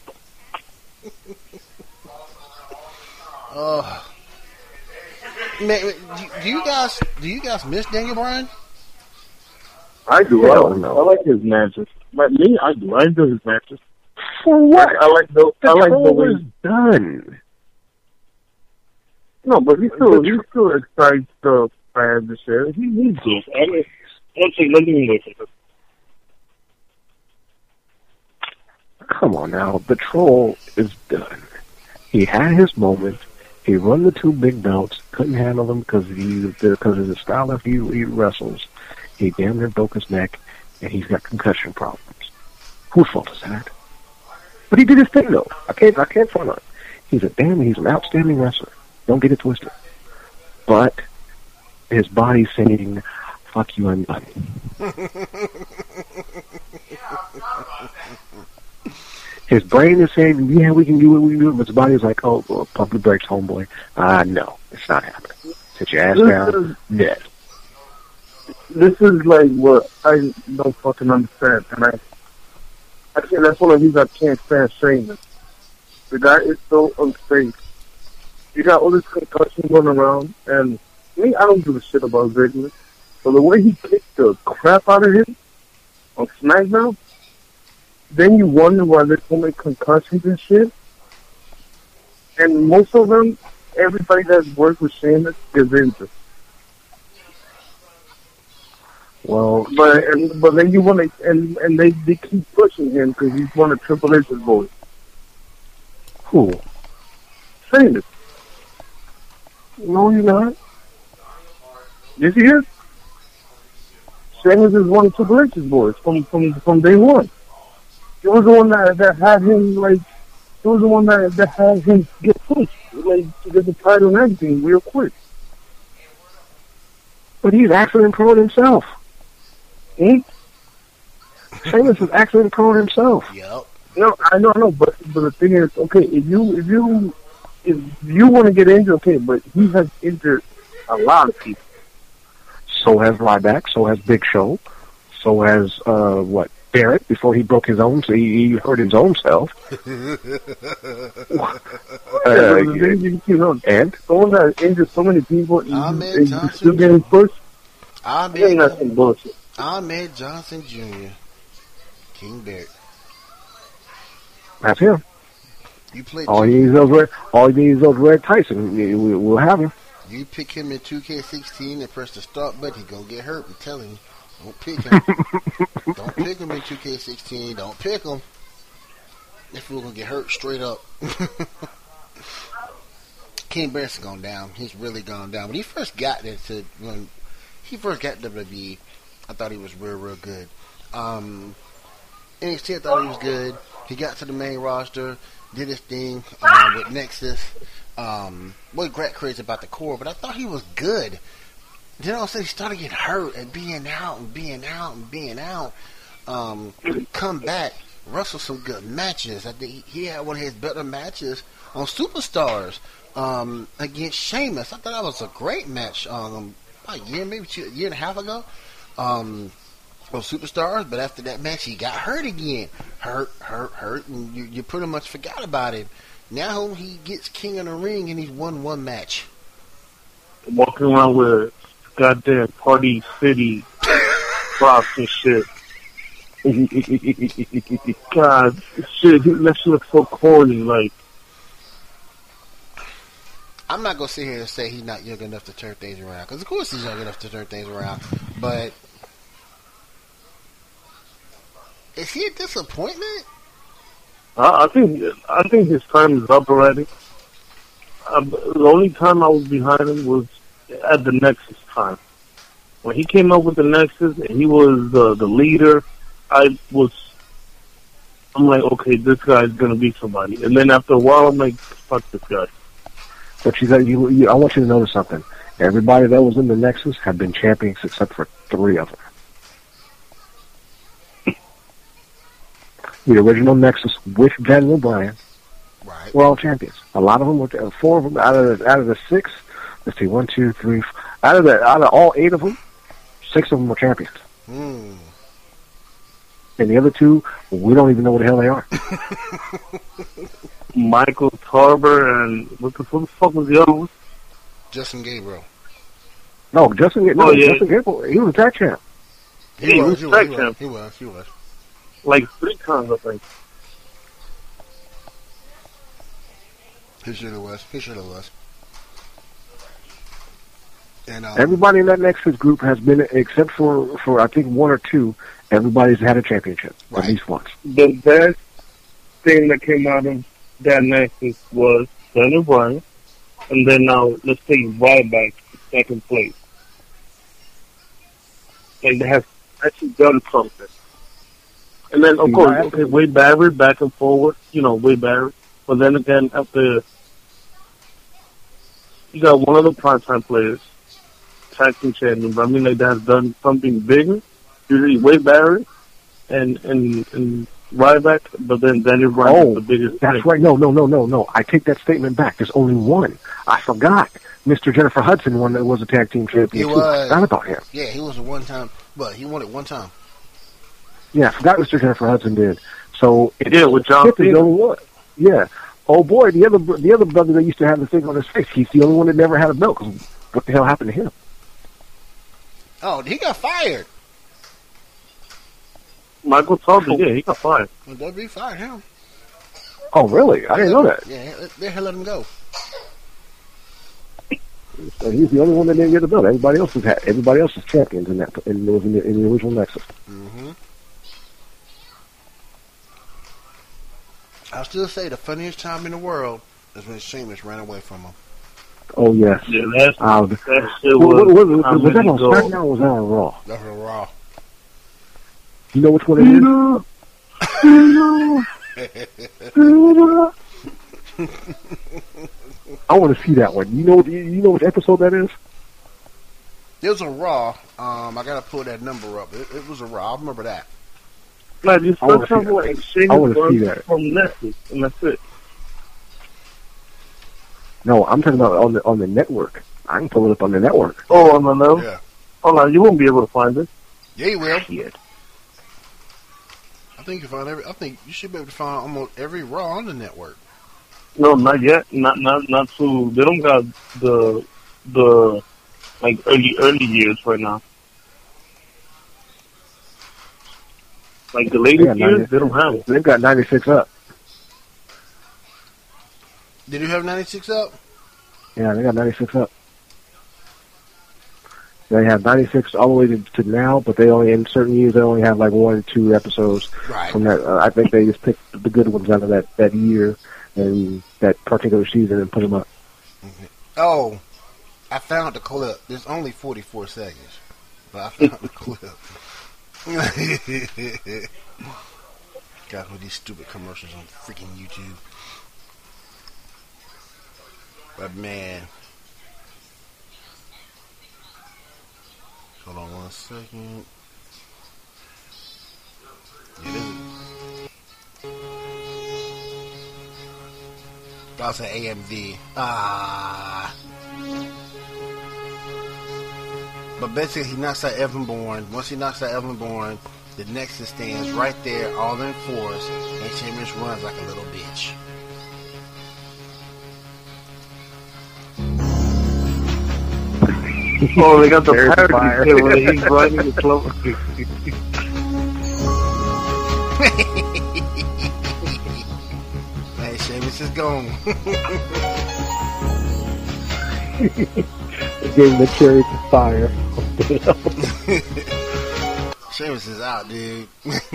Uh, man, do, do you guys do you guys miss Daniel Bryan? I do. Hell I, no. I like his matches. Like me, I do. I enjoy his matches. For what? I like the. The I like the troll way. is done. No, but he still he still excites the fans and shit. He needs to. I mean, I don't take nothing away from him. Come on now, the troll is done. He had his moment. He won the two big belts. Couldn't handle them because he because of the style that he, he wrestles. He damn near broke his neck, and he's got concussion problems. Whose fault is that? But he did his thing though. I can't I can't front on him. He's a damn he's an outstanding wrestler. Don't get it twisted. But his body's saying, "Fuck you, I'm done." His brain is saying, "Yeah, we can do it, we can do it," but his body's like, "Oh, well, pump the brakes, homeboy." Ah, uh, no, it's not happening. Sit your ass This down. is- Dead. This is like what I don't fucking understand, and I, I think that's one of the reasons I can't stand Sheamus. The guy is so unsafe. You got all this concussion going around, and me, I don't give a shit about Ziggler. But the way he kicked the crap out of him on SmackDown, then you wonder why there's so many concussions and shit. And most of them, everybody that's worked with Sheamus is injured. Well, But and, but then you want to, and and they, they keep pushing him because he's one of Triple H's boys. who? Sheamus. No, you're not. Yes, he is. Sheamus is one of Triple H's boys from from from day one. He was the one that that had him like. He was the one that that had him get pushed like to get the title and everything real quick. But he's accident prone himself. Hmm? Sheamus is accident prone himself. Yep. No, I know, I know, but but the thing is, okay, if you if you if you want to get injured, okay, but he has injured a lot of people. So has Ryback. So has Big Show. So has uh what Barrett before he broke his own. So he, he hurt his own self. uh, Yeah, but the thing is, you know, and someone that injured so many people, and Ahmed you- and you Johnson still getting pushed. Ahmed, Ain't nothing bullshit. Ahmed Johnson Junior King Barrett. that's him. You played. All he needs is those red. All he needs is those Red Tyson. We, we, we'll have him. You pick him in two K sixteen and press the start button, he gonna get hurt. I'm telling you. Don't pick him. Don't pick him in two K sixteen. Don't pick him. That fool gonna get hurt straight up. King Barrett's gone down. He's really gone down. When he first got there, to when he first got to W W E, I thought he was real, real good. Um, N X T, I thought he was good. He got to the main roster, did his thing um, with Nexus. Um, boy, Grat crazy about the core, but I thought he was good. Then all of a sudden he started getting hurt and being out and being out and being out. Um, come back, wrestle some good matches. I think he had one of his better matches on Superstars um, against Sheamus. I thought that was a great match um, about a year, maybe two, a year and a half ago. Um, on Superstars, but after that match he got hurt again. Hurt, hurt, hurt, and you, you pretty much forgot about him. Now he gets King of the Ring and he's won one match. Walking around with goddamn Party City props and shit. God, shit, that shit looks so corny. Like, I'm not gonna sit here and say he's not young enough to turn things around, because of course he's young enough to turn things around. But it is he a disappointment? I, I think I think his time is up already. Uh, the only time I was behind him was at the Nexus time. When he came up with the Nexus and he was uh, the leader, I was, I'm like, okay, this guy's gonna be somebody. And then after a while, I'm like, fuck this guy. But you got you, you. I want you to notice something. Everybody that was in the Nexus have been champions except for three of them. The original Nexus with Daniel Bryan Right. were all champions. A lot of them were uh, four of them out of the, out of the six. Let's see, one, two, three. Four, out of the out of all eight of them, six of them were champions. Hmm. And the other two, we don't even know what the hell they are. Michael Tarver and what the, what the fuck was the other one? Justin Gabriel. No, Justin. No, Oh, yeah. Justin Gabriel. He was a tag champ. Yeah, he was he was, tag he was, champ. he was, he was. Like three times, I think. He should have was. He should have was. And um, Everybody in that Nexus group has been, except for for I think one or two. Everybody's had a championship Right. at least once. The best thing that came out of that Nexus was Daniel Bryan, and then now let's take Ryback second place. Like they have actually done something. And then of Yeah, course, after- okay, Wade Barrett back and forward, you know, Wade Barrett. But then again, after you got one of the primetime players, tag team champion, but I mean like that has done something bigger. Usually Wade Barrett and and and Ryback, but then Daniel Bryan Oh, is the biggest. That's thing. right. No, no, no, no, no. I take that statement back. There's only one. I forgot. Mister Jennifer Hudson won that was a tag team champion. He too. was. I forgot about him. yeah, he was a one time. But he won it one time. Yeah, I forgot Mister Jennifer Hudson did. So it, Yeah, with John Skip is the Cena. only one. Yeah. Oh boy, the other the other brother that used to have the thing on his face, he's the only one that never had a belt. 'Cause what the hell happened to him? Oh, he got fired. Michael Tarver, yeah, he got fired. Well, W W E fired him. Oh really? I didn't know that. Yeah, they had let him go. So he's the only one that didn't get a belt. Everybody else was ha- everybody else was champions in that in, was in, the, in the original Nexus. Mm-hmm. I'll still say the funniest time in the world is when Sheamus ran away from him. Oh yes. Yeah, that's, Uh, that shit was, was. was, how was, was that many on goals? SmackDown or was that on Raw? That's a Raw. You know which one it is? I want to see that one. You know, you you know which episode that is? It was a Raw. Um, I gotta pull that number up. It, it was a Raw. I remember that. Like, just I wanna first time see that. when Sheamus I wanna was see that. from Netflix, and that's it. No, I'm talking about on the on the network. I can pull it up on the network. Oh, on the level? Yeah. Hold on, you won't be able to find it. Yeah, you will. Shit. I think you find every. I think you should be able to find almost every Raw on the network. No, not yet. Not not not too. They don't got the the like early early years right now. Like the latest Yeah, years, ninety they don't have it. They've got ninety-six up. Did you have ninety-six up? Yeah, they got ninety-six up. They have ninety-six all the way to, to now, but they only in certain years they only have like one or two episodes Right. from that. Uh, I think they just picked the good ones out of that that year and that particular season and put them up. Oh, I found the clip. There's only forty-four seconds, but I found the clip. Got with these stupid commercials on freaking YouTube. But man, hold on one second. Yeah, this is. I'll say A M V. Ah. But basically, he knocks out Evan Bourne. Once he knocks out Evan Bourne, the Nexus stands right there, all in force, and Sheamus runs like a little bitch. Oh, they got the There's the parody fire. kid where he's riding the clover. Hey, Sheamus is gone. They gave him the cherry to fire. Sheamus is out, dude.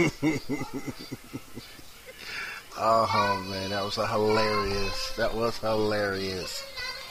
Oh man, that was a hilarious. That was hilarious.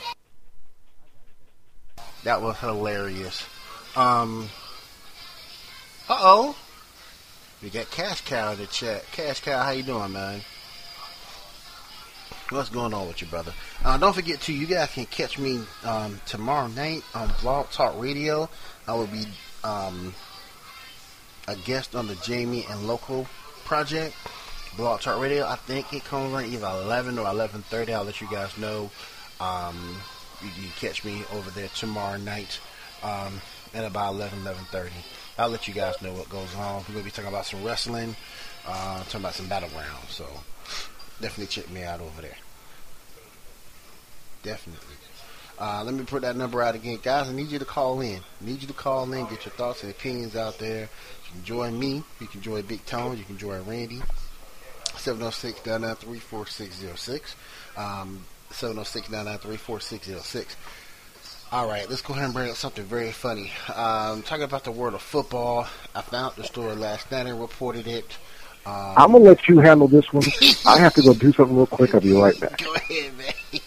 That was hilarious. Um. Uh oh. We got Cash Cow in the chat. Cash Cow, how you doing, man? What's going on with you, brother? Uh, don't forget too, you guys can catch me um, tomorrow night on Blog Talk Radio. I will be um, a guest on the Jamie and Local project. Blog Talk Radio. I think it comes on either eleven or eleven thirty. I'll let you guys know. Um, you can catch me over there tomorrow night um, at about eleven, eleven thirty. I'll let you guys know what goes on. We're going to be talking about some wrestling, uh, talking about some battlegrounds. So definitely check me out over there. Definitely. Uh, let me put that number out again. Guys, I need you to call in. I need you to call in, get your thoughts and opinions out there. You can join me. You can join Big Tone. You can join Randy. seven oh six, nine nine three, four six oh six. Um, seven oh six, nine nine three, four six oh six. All right, let's go ahead and bring up something very funny. Um, talking about the world of football. I found the story last night and reported it. Um, I'm going to let you handle this one. I have to go do something real quick. I'll be right back. Go ahead, man.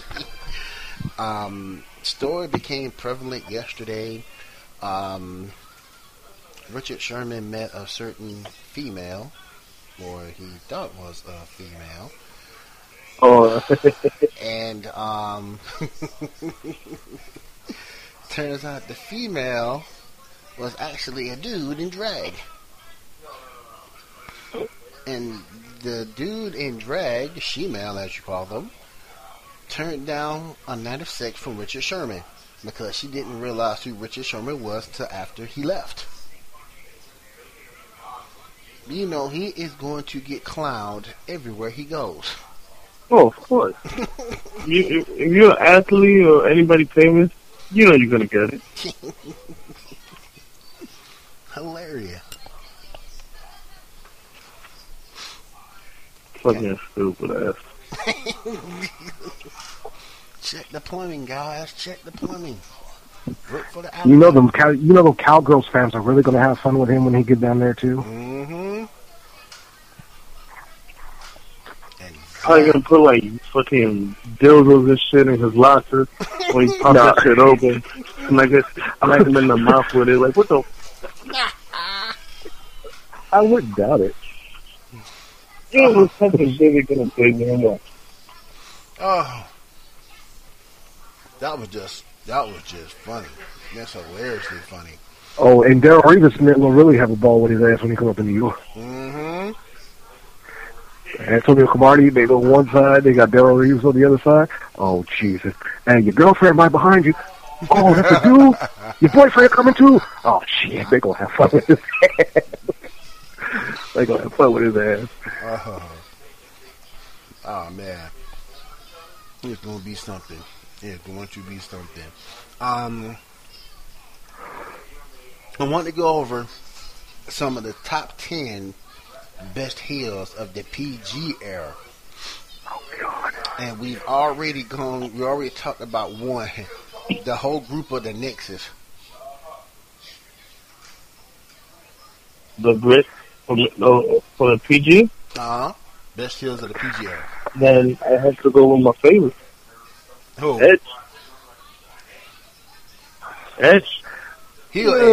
um, story became prevalent yesterday. Um, Richard Sherman met a certain female, or he thought was a female. Oh. And um, turns out the female was actually a dude in drag. And the dude in drag, she-male as you call them, turned down a night of sex from Richard Sherman because she didn't realize who Richard Sherman was until after he left. You know, he is going to get clowned everywhere he goes. Oh, of course. you, if, if you're an athlete or anybody famous, you know you're going to get it. Hilarious. Fucking stupid ass. Check the plumbing, guys. Check the plumbing. Work for the You know them. Cow, you know them Cowgirls fans are really going to have fun with him when he get down there too. Mm-hmm. How you gonna put like fucking dildos and shit in his locker when he pops that shit open? And I guess smack him in the mouth with it. Like what the? I wouldn't doubt it. You know, something really gonna take him up. Oh, that was just that was just funny. That's hilariously funny. Oh, and Daryl Reeves will really have a ball with his ass when he comes up in New York. Mm-hmm. Antonio Cromartie, they go one side, they got Daryl Reeves on the other side. Oh, Jesus. And your girlfriend right behind you. Oh, that's a dude. Your boyfriend coming too. Oh, shit, they gonna have fun with his ass. They gonna have fun with his ass. Oh, oh man. It's gonna be something. It's going to be something. Um, I want to go over some of the top ten best heels of the P G era. Oh, God. And we've already gone, we already talked about one, the whole group of the Nexus. The Brit for, uh, for the P G? Uh-huh. Best heels of the P G era. Then I have to go with my favorite. Who? Edge. Edge. Heel Edge.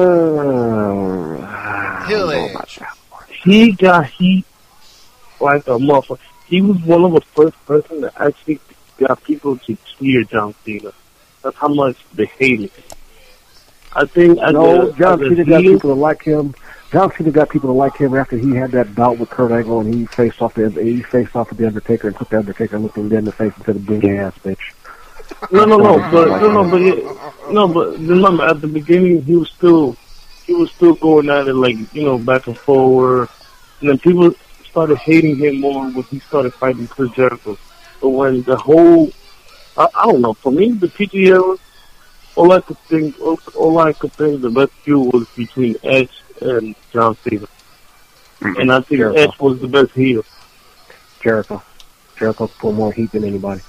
Uh, Heel Edge. He got heat like a motherfucker. He was one of the first person that actually got people to cheer John Cena. That's how much they hated him. I think as No, a, John as Cena a got heel, people to like him. John Cena got people to like him after he had that bout with Kurt Angle and he faced off the he faced off with the Undertaker and took the Undertaker and looked him dead in the face and said, "Big ass bitch." No, no, no, but no, no, but it, no, but remember at the beginning he was still he was still going at it like you know back and forward, and then people started hating him more when he started fighting Chris Jericho. But when the whole I, I don't know, for me the P G era, all I could think all, all I could think the best feud was between Edge and John Cena, and I think Jericho. Edge was the best heel. Jericho, Jericho put more heat than anybody.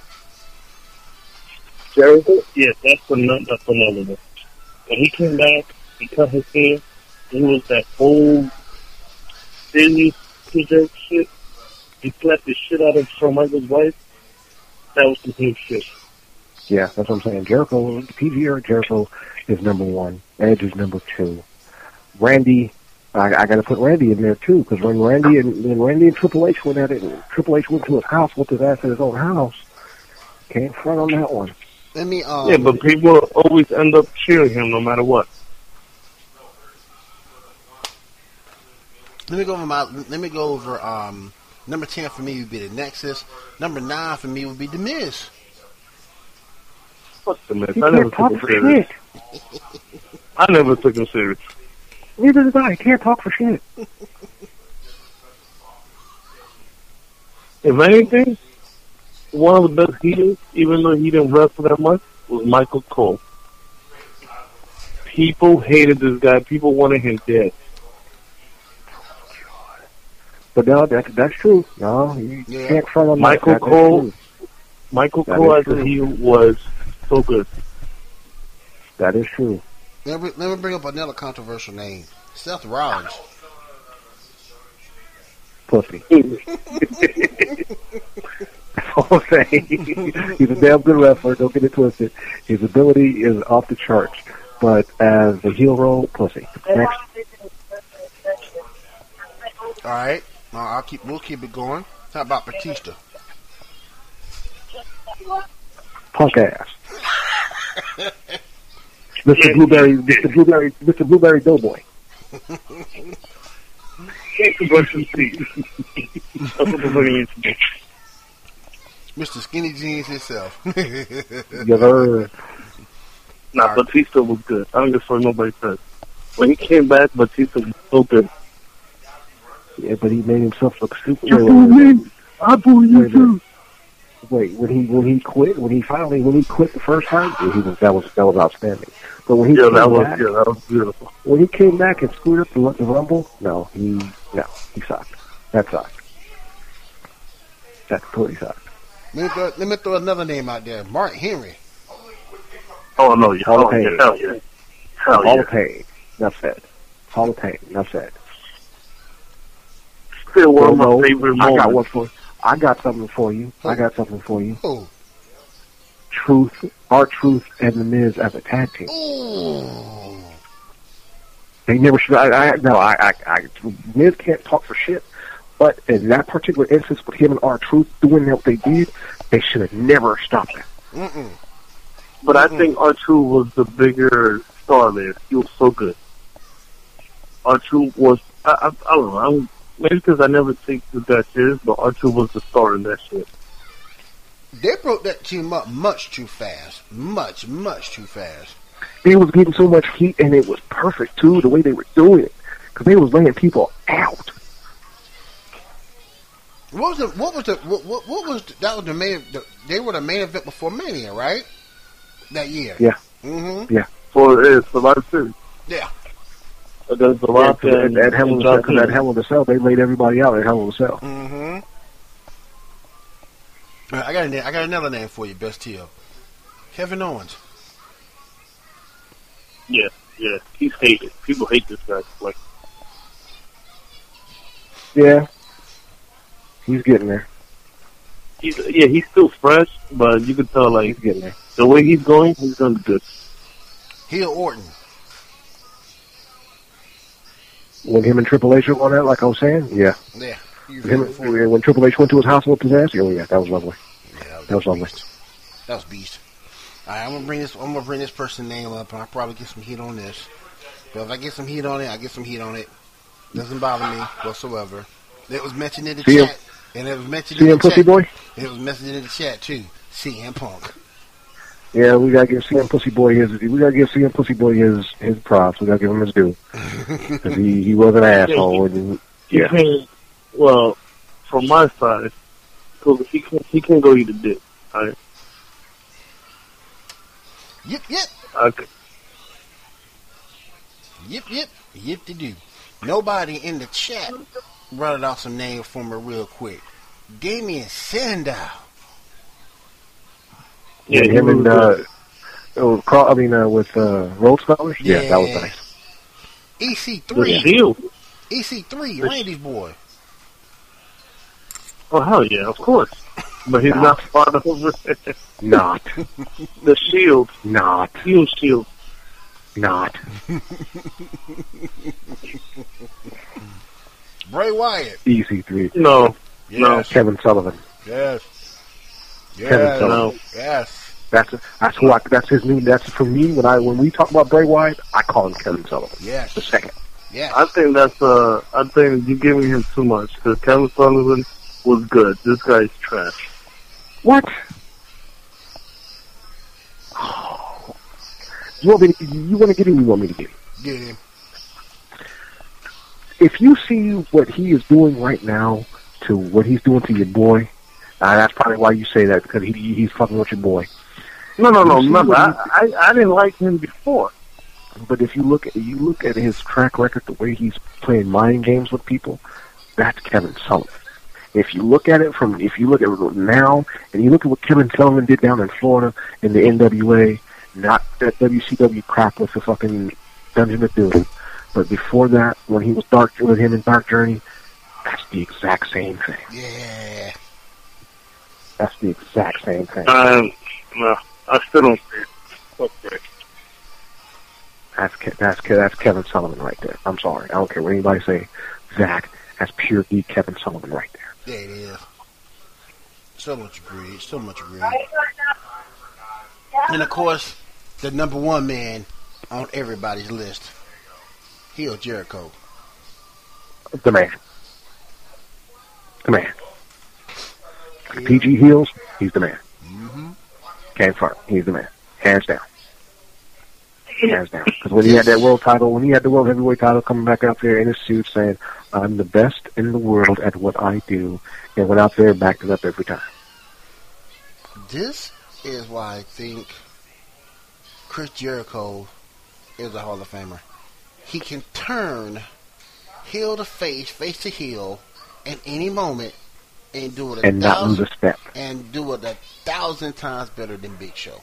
Jericho? Yes, that's another, that's another one. When he came back, he cut his hair, he was that old Disney project shit. He slapped the shit out of Shawn Michaels' wife. That was some hip shit. Yeah, that's what I'm saying. Jericho, P G or Jericho is number one. Edge is number two. Randy, I, I got to put Randy in there too, because when Randy and when Randy and Triple H went at it, and Triple H went to his house, whooped his ass at his own house. Can't front on that one. Let me. Um, Yeah, but people always end up cheering him no matter what. Let me go over my. Let me go over. Um, number ten for me would be the Nexus. Number nine for me would be the Miz. Fuck the Miz. He I never can't talk took him for serious. shit. I never took him serious. Neither did I. He can't talk for shit. If anything, one of the best healers, even though he didn't wrestle that much, was Michael Cole. People hated this guy. People wanted him dead. But no, that, that's true. No, you Yeah. can't front on Michael that. That- Cole- That's true. Michael That Cole is as a true. heel was so good. That is true. Let me, let me bring up another controversial name. Seth Rollins. Pussy. That's all I'm saying. He's a damn good wrestler. Don't get it twisted. His ability is off the charts. But as a heel role, pussy. Next. All right. Uh, I'll keep. We'll keep it going. How about Batista? Punk ass. Mister Blueberry, Mister Blueberry, Mister Blueberry Doughboy. Mister Skinny Jeans himself. You ever? Nah, Batista was good. I don't give a fuck nobody says. When he came back, Batista was so good. Yeah, but he made himself look stupid. You Wait, fool wait, wait, me. I boo you wait, too. wait, when he when he quit, when he finally when he quit the first time, yeah, he was that was that was outstanding. But when he Yeah, came that was back, yeah, that was beautiful. when he came back and screwed up the, the Rumble, no, he no, he sucked. That sucked. That completely sucked. let, me throw, let me throw another name out there. Mark Henry. Oh no, yeah, Hall of oh, yeah, Pain. hell yeah, hell Hall yeah. of Pain. Enough said. Hall of Pain. Enough said. Still one of Well, my no, favorite I got moments. one for. I got something for you. I got something for you. Oh. Truth, R-Truth, and The Miz as a tag team. Ooh. They never should. I, I no. I, I, I. Miz can't talk for shit. But in that particular instance, with him and R-Truth doing what they did, they should have never stopped it. Mm-mm. But I think R-Truth was the bigger star there. He was so good. R-Truth was, I, I, I don't know, I'm, maybe because I never take the guy serious, but R-Truth was the star in that shit. They broke that team up much too fast. Much, much too fast. They was getting so much heat, and it was perfect too the way they were doing it, because they was laying people out. What was the? What was the? What, what, what was the, that? Was the main? The, they were the main event before Mania, right? That year. Yeah. Mm-hmm. For uh, Survivor Series. Yeah. Against The Yeah, Rock 'cause and, at, at Hell in and a John Cell, 'cause at Cena. Hell in a Cell, they laid everybody out at Hell in a Cell. Mm-hmm. All right, I got a name, I got another name for you, Best Tio. Kevin Owens. Yeah, yeah. He's hated. People hate this guy. Like, Yeah. He's getting there. he's, yeah, he's still fresh, but you can tell, like, He's getting there. the way he's going, he's going to be good. Heel Orton. When him and Triple H were on that, like I was saying, yeah. Yeah. You Him, before. when Triple H went to his house and whooped his ass, oh yeah, that was lovely. Yeah, That was lovely. beast. That was beast. All right, I'm gonna bring this. I'm gonna bring this person's name up, and I'll probably get some heat on this. But if I get some heat on it, I get some heat on it. Doesn't bother me whatsoever. It was mentioned in the C M chat, and it was mentioned C in M the Pussy chat. Boy? It was mentioned in the chat too. C M Punk. Yeah, we gotta give C M Pussy Boy his. We gotta give C M Pussy Boy his his props. We gotta give him his due because he he was an asshole. And, He yeah, can't, well, from my side, because he can't, he can't go eat a dick. Alright? Yep, yep, Okay. yep, yep, yep. To do. Nobody in the chat running off some names for me real quick. Damian Sandow. Yeah, and he him was and uh, oh, Carl, I mean uh, with uh, Road Scholars. Yeah, that was Yeah. nice. E C The three. Shield. E C three, Randy's boy. Oh, hell yeah, of course. But he's not part of it. Not. The Shield. Not. Huge Shield. Not. Bray Wyatt. E C three. No. No. Yes. Kevin Sullivan. Yes. Kevin Yes. Sullivan. Yes. That's that's who I, that's his new. That's for me. When I when we talk about Bray Wyatt, I call him Kevin Sullivan. Yes. The second. Yes. I think that's, uh, I think you're giving him too much, because Kevin Sullivan was good. This guy's trash. What? Oh. You want me to, you want to get him? You want me to get him? Get him. If you see what he is doing right now to what he's doing to your boy, uh, that's probably why you say that, because he he's fucking with your boy. No, no, no. You see Remember, what I, he- I, I didn't like him before. But if you look at you look at his track record, the way he's playing mind games with people, that's Kevin Sullivan. If you look at it from, if you look at it now, and you look at what Kevin Sullivan did down in Florida in the N W A, not that W C W crap with the fucking Dungeon of Doom, but before that, when he was dark with him in Dark Journey, that's the exact same thing. Yeah. That's the exact same thing. Um, no, I still don't see it. Fuck Bray. That's Ke- that's Ke- that's Kevin Sullivan right there. I'm sorry, I don't care what anybody say. Zach, that's pure D Kevin Sullivan right there. Yeah, it is. So much agreed. So much agreed. And of course, the number one man on everybody's list, Heel Jericho. The man. The man. P G heels, he's the man. Mm-hmm. Can't front. He's the man. Hands down. Hands down. Because when he had that world title, when he had the world heavyweight title coming back out there in his suit saying, I'm the best in the world at what I do, and went out there and backed it up every time. This is why I think Chris Jericho is a Hall of Famer. He can turn heel to face, face to heel, at any moment, and do it a And not thousand, lose a step. and do it a thousand times better than Big Show.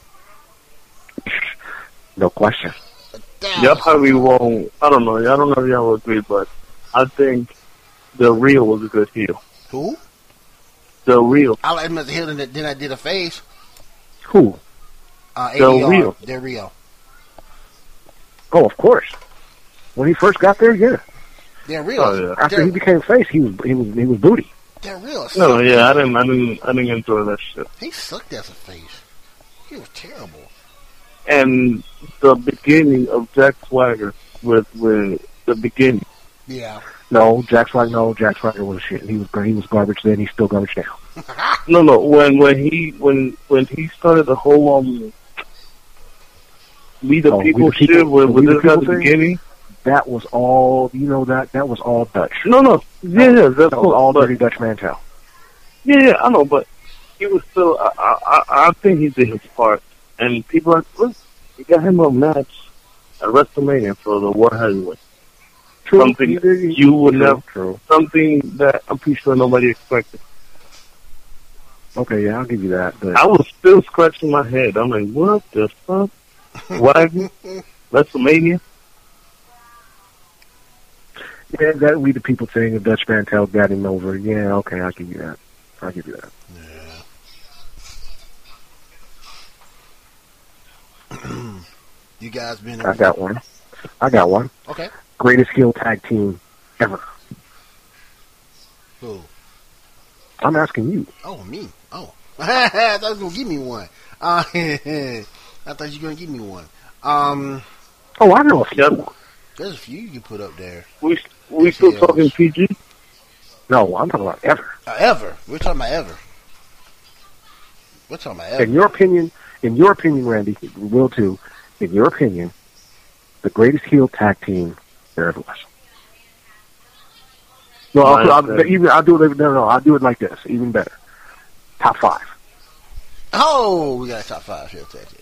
No question. A thousand Y'all probably times. won't, I don't know, I don't know if y'all will agree, but I think The Real was a good heel. Who? The Real. I like him as a heel, than then I did a face. Who? Uh, Del A D R, Rio. Del Rio. Oh, of course. When he first got there, yeah. Del Rio. Oh, yeah. After Del, he became face, he was he was he was booty. Del Rio. No, yeah, I didn't, I didn't, I didn't enjoy that shit. He sucked as a face. He was terrible. And the beginning of Jack Swagger with, with the beginning. Yeah. No, Jack Swagger. No, Jack Swagger was shit. He was he was garbage then. He's still garbage now. No, no, when, when he, when, when he started the whole, um, We the Oh, We People the People- shit with, the with We the this guy at People the thing? beginning. That was all. You know that that was all Dutch. No, no, yeah, yeah, that's That was cool. all but- Dirty Dutch Mantel. Yeah, yeah, I know, but he was still. I, I, I think he did his part, and people are like, look, he got him a match at WrestleMania for the World Heavyweight. True. Something He did- you would true, never, True. something that I'm pretty sure nobody expected. Okay, yeah, I'll give you that. But I was still scratching my head. I'm like, what the fuck? Wagner? WrestleMania? yeah, that We the People thing, the Dutch Mantel got him over. Yeah, okay, I'll give you that. I'll give you that. Yeah. You guys been? I got one. I got one. Okay. Greatest heel tag team ever. Who? I'm asking you. Oh, me. Oh. I thought you were going to give me one. Uh, I thought you were going to give me one. Um, Oh, I know a few. Yep. there's a few you can put up there. We we still talking P G? No, I'm talking about ever. Uh, ever. We're talking about ever. We're talking about ever. In your opinion, in your opinion, Randy, will too. In your opinion, the greatest heel tag team there ever was. No, I'll, Mine's I'll, better. even I'll do it. No, no, I'll do it like this. Even better. Top five. Oh, we got a top five here. Tag team.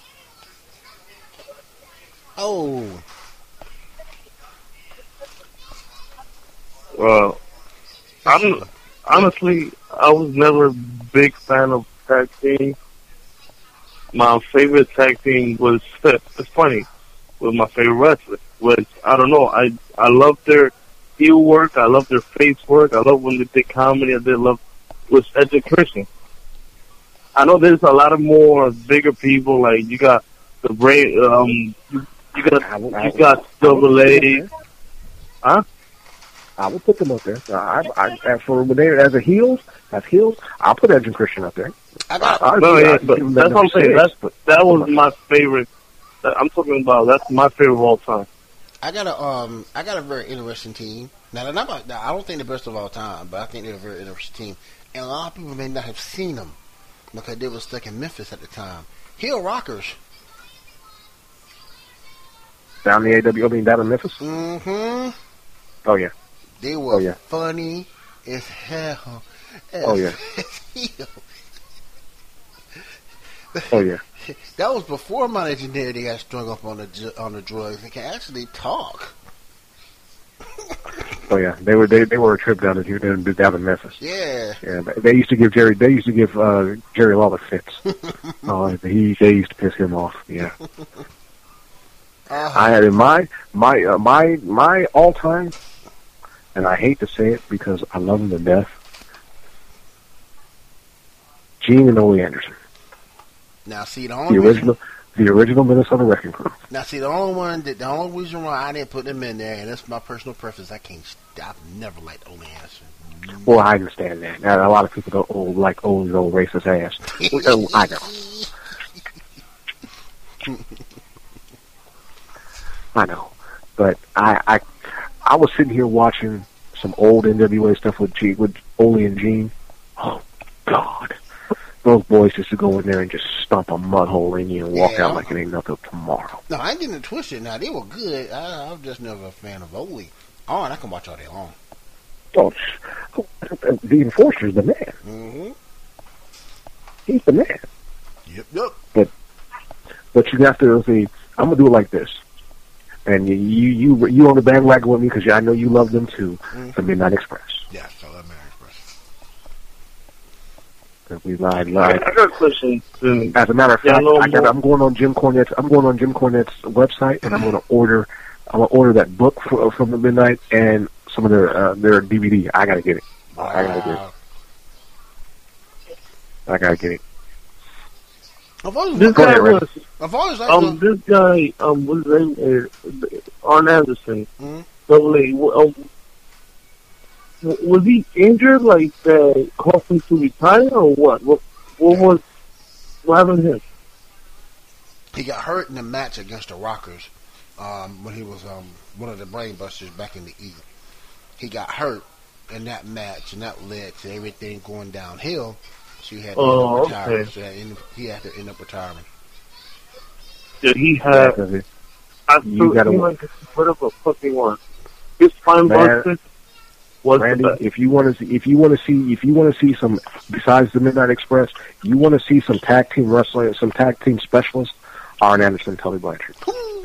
Oh. Well, I'm honestly, I was never a big fan of tag team. My favorite tag team was, it's funny, was my favorite wrestler, which I don't know. I I love their heel work. I love their face work. I love when they did comedy. I did love was Edge and Christian. I know there's a lot of more bigger people. Like you got the Bray, um, you, you got I would- I you would- got I Double would put them A, up there. huh? I would put them up there. I, I, as for when they as a heels, as heels, I'll put Edge and Christian up there. I got. I, No, I, yeah, I but give them that's that what I'm saying. number That's six, but that was my favorite. that- I'm talking about. That's my favorite of all time. I got a um, I got a very interesting team. Now, they're not about, now, I don't think they're best of all time, but I think they're a very interesting team. And a lot of people may not have seen them because they were stuck in Memphis at the time. Hill Rockers. down the A W, I mean down in Memphis. Mm-hmm. Oh yeah, They were Oh, yeah. funny as hell. As Oh, yeah. hell. oh yeah. That was before my legendary they got strung up on the ju- on the drugs. They can actually talk. Oh yeah, they were they, they were a trip down to down down in Memphis. Yeah. Yeah, but they used to give Jerry they used to give uh, Jerry Lawler fits. Oh, he they used to piss him off. Yeah, Uh-huh. I had in my my uh, my my all time, and I hate to say it because I love him to death. Gene and Ole Anderson, Now see the the only reason, original the original Minnesota Wrecking Crew. now see the only one that the only reason why I didn't put them in there, and that's my personal preference. I can't. st- I've never liked Ole Anderson. Well, I understand that. Now, a lot of people don't oh, like Ole's old racist ass. Oh, I know. I know, but I, I, I was sitting here watching some old N W A stuff with G, with Ole and Gene. Oh God, those boys used to go in there and just stomp a mud hole in you and walk Yeah. out like it ain't nothing tomorrow. No, I ain't getting it twisted. Now they were good. I, I'm just never a fan of Ole. Oh, and I can watch all day long. Oh, the Enforcer's the man. Mm-hmm. He's the man. Yep, yep. But you have to see. I'm gonna do it like this. And you, you, you, you on the bandwagon with me because I know you love them too. Mm-hmm. The Midnight Express. Yes, I love American Express. 'Cause we lied, I lied. got a question. To, As a matter of Yeah, I fact, know I got, more- I'm going on Jim Cornette's. I'm going on Jim Cornette's website, and I'm going to order. I'm going to order that book for, from the Midnight and some of their uh, their D V D. I got to get it. I gotta get it. Wow. I got to get it. I've always, this Go guy ahead, Rick. was I've always liked um them. this guy um what's his name uh, Arn Anderson. Mhm. Double A. Um, w- was he injured? Like uh, caused him to retire or what? What what was what happened to him? He got hurt in the match against the Rockers um, when he was um, one of the Brainbusters back in the E. He got hurt in that match, and that led to everything going downhill. So he had to Oh, end up retiring. okay. So he had, to end- he had to end up retiring. Did he Yeah, have? 'cause it- I you thought gotta he work. like what of a fucking one. His spine Man, busted was Randy, the best. if you want to see, if you want to see, if you want to see some besides the Midnight Express, you want to see some tag team wrestling, some tag team specialists. Arn Anderson, Tully Blanchard,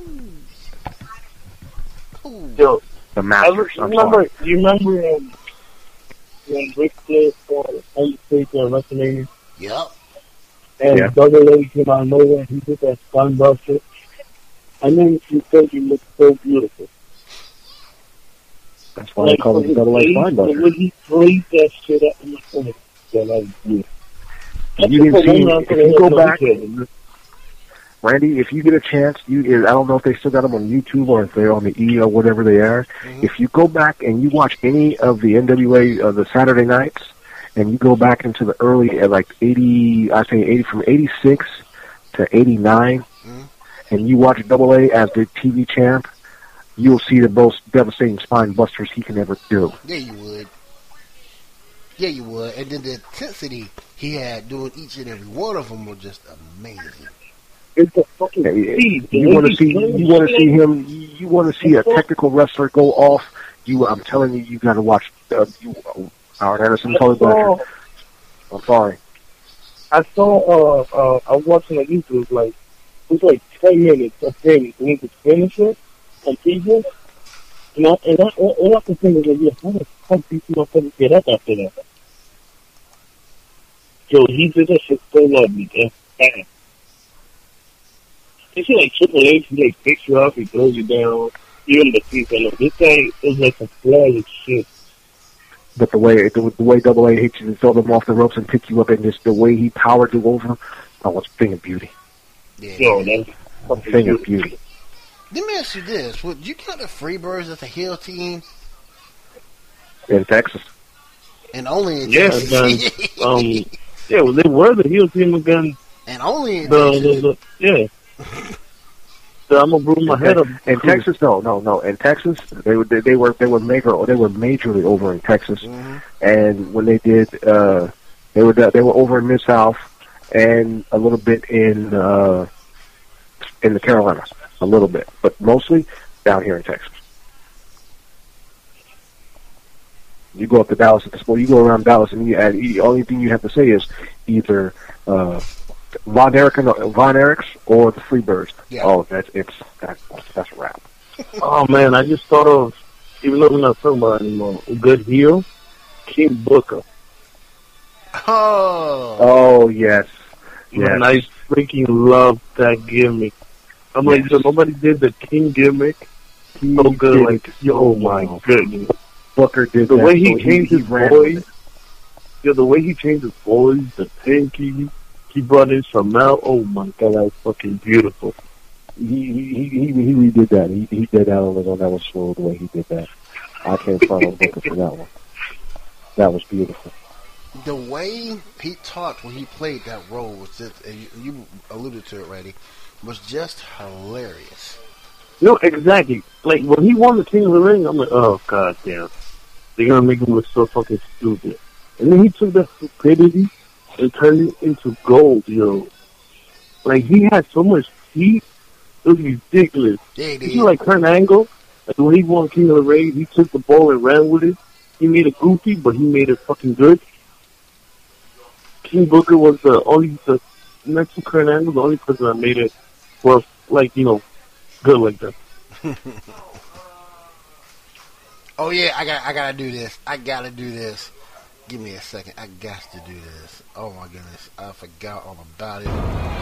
Ooh. Yo, the I Masters. I'm remember. sorry. You remember um, when Ric Flair fought Undertaker at WrestleMania? Yep. And Yeah. Double A came out of nowhere and he did that spine buster. I never seen Turkey look so beautiful. That's why they call from it his Double A face, Spine Buster. When he played that shit up in the corner, that was beautiful. You didn't see if you go back, Yeah, Randy. If you get a chance, you I don't know if they still got them on YouTube or if they're on the E or whatever they are. Mhm. If you go back and you watch any of the N W A uh, the Saturday nights, and you go back into the early uh, like eighty, I say eighty from eighty six to eighty nine, Mhm. and you watch Double A as the T V champ, you'll see the most devastating spine busters he can ever do. Yeah, you would. Yeah, you would. And then the intensity he had doing each and every one of them was just amazing. it's a fucking Yeah, speed. You want to see you want to see him. You want to see a technical wrestler go off. You, I'm telling you, you got to watch. Uh, you, Howard Anderson, I Tully saw, Blanchard. I'm sorry. I saw, uh, uh, I was watching on YouTube, like, it was like ten minutes of him when he finish it on T V. And, I, and I, all, all I could think was, like, yeah, how the fuck these motherfuckers get up after that? Yo, he did that shit so lovely, man. You see, like, Triple H, he, like, picks you up, he throws you down. Even Batista, no, this guy is like a flawless shit. But the way the, the way Double A hits you and throw them off the ropes and pick you up, and just the way he powered you over, oh, it's a thing of beauty. Yeah. Yo, that's A thing of beauty. Let me ask you this: would you count the Freebirds as a heel team? In Texas. And only in yeah, Texas. then, um, yeah, well, they were the heel team against and only in the, Texas. the, the yeah. So I'm gonna brew my in, head up. in Texas, no, no, no. In Texas, they were they, they were they were major they were majorly over in Texas, Mhm. and when they did, uh, they were they were over in Mid South and a little bit in uh, in the Carolinas, a little bit, but mostly down here in Texas. You go up to Dallas at the sport, you go around Dallas, and you add, the only thing you have to say is either uh, Von Erich, Von Erichs or the Freebirds. Yeah. Oh, that's it's that's that's a wrap. Oh man, I just thought of, even though we're not talking about it anymore, a good heel, King Booker. Oh. Oh yes, Man, yes. I freaking love that gimmick. I'm like, Yes. yo, nobody did the King gimmick He so good. did Like, it yo, so oh my well. goodness. Booker did The that. way he so changed he his ran voice, with it. yeah, the way he changed his voice, the pinky, he brought in Shamel. Oh my god, that was fucking beautiful. He he he he, he redid that. He he did that on his own. That was slow the way he did that. I can't front on Booker for that one. That was beautiful. The way he talked when he played that role was just, and you, you alluded to it, Reddy, was just hilarious. No, exactly. Like, when he won the King of the Ring, I'm like, oh, god damn. They're gonna make him look so fucking stupid. And then he took that stupidity and turned it into gold, yo. Like, he had so much heat, it was ridiculous. Yeah, he You did. see, like, Kurt Angle, like, when he won King of the Ring, he took the ball and ran with it. He made it goofy, but he made it fucking good. King Booker was the only, the, next to Kurt Angle, the only person that made it for, like, you know, good like that. Oh yeah, I got I gotta do this. I gotta do this. Give me a second. I got to do this. Oh my goodness, I forgot all about it.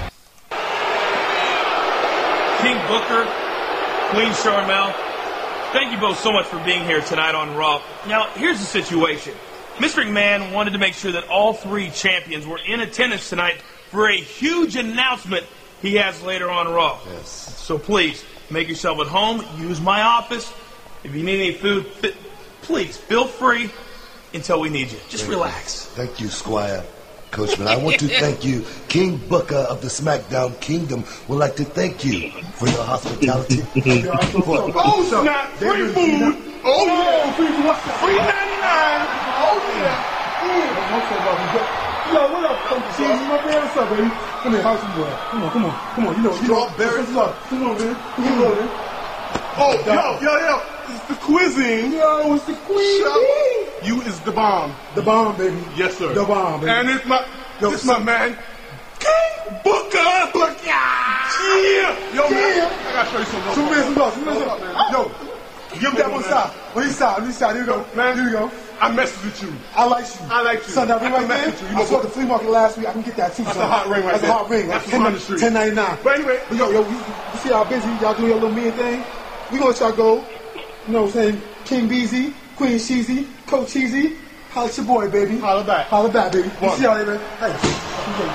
King Booker, Queen Sharmell, thank you both so much for being here tonight on Raw. Now, here's the situation. Mister McMahon wanted to make sure that all three champions were in attendance tonight for a huge announcement he has later on Raw. Yes. So please, make yourself at home. Use my office. If you need any food, fi- please, feel free until we need you. Just relax. Thank you, Squire. Coachman, I want to thank you. King Booker of the SmackDown Kingdom would like to thank you for your hospitality. For- Oh, snap. Free food. Oh, yeah. Free ninety-nine. Oh, yeah. Yo, what up, Coach Cheesy? My man, what's up, baby? Come here, how's your boy? Come on, come on, come on. You know, you know. Strawberry. What's up? Come on, man. Come on, man. Oh, yo, yo, yo. It's the quizzing. Yo, it's the queen. Shut- You is the bomb. The bomb, baby. Yes, sir. The bomb, baby. And it's my, Yo, this my man, King Booker. Booker. Yeah. Yo, man. I gotta show you some love. Two minutes, some love, two minutes, some love. Yo, give me that one side. One side, one side. Here you go, Man. Here you go. I messed with you. I like you. I like you. Son, that ring I right mess there. with you. You I know saw what? the flea market last week. I can get that too. That's son. a hot ring right That's there. a hot ring. That's That's from on the street. ten ninety-nine. But anyway, But yo, yo, you, you see how busy y'all doing your little men thing? We gonna let y'all go. You know what I'm saying? King B Z, Queen Cheesy, Coach Cheesy. Holla at your boy, baby. Holla back. Holla back, baby. You One. see how they man? Hey, okay,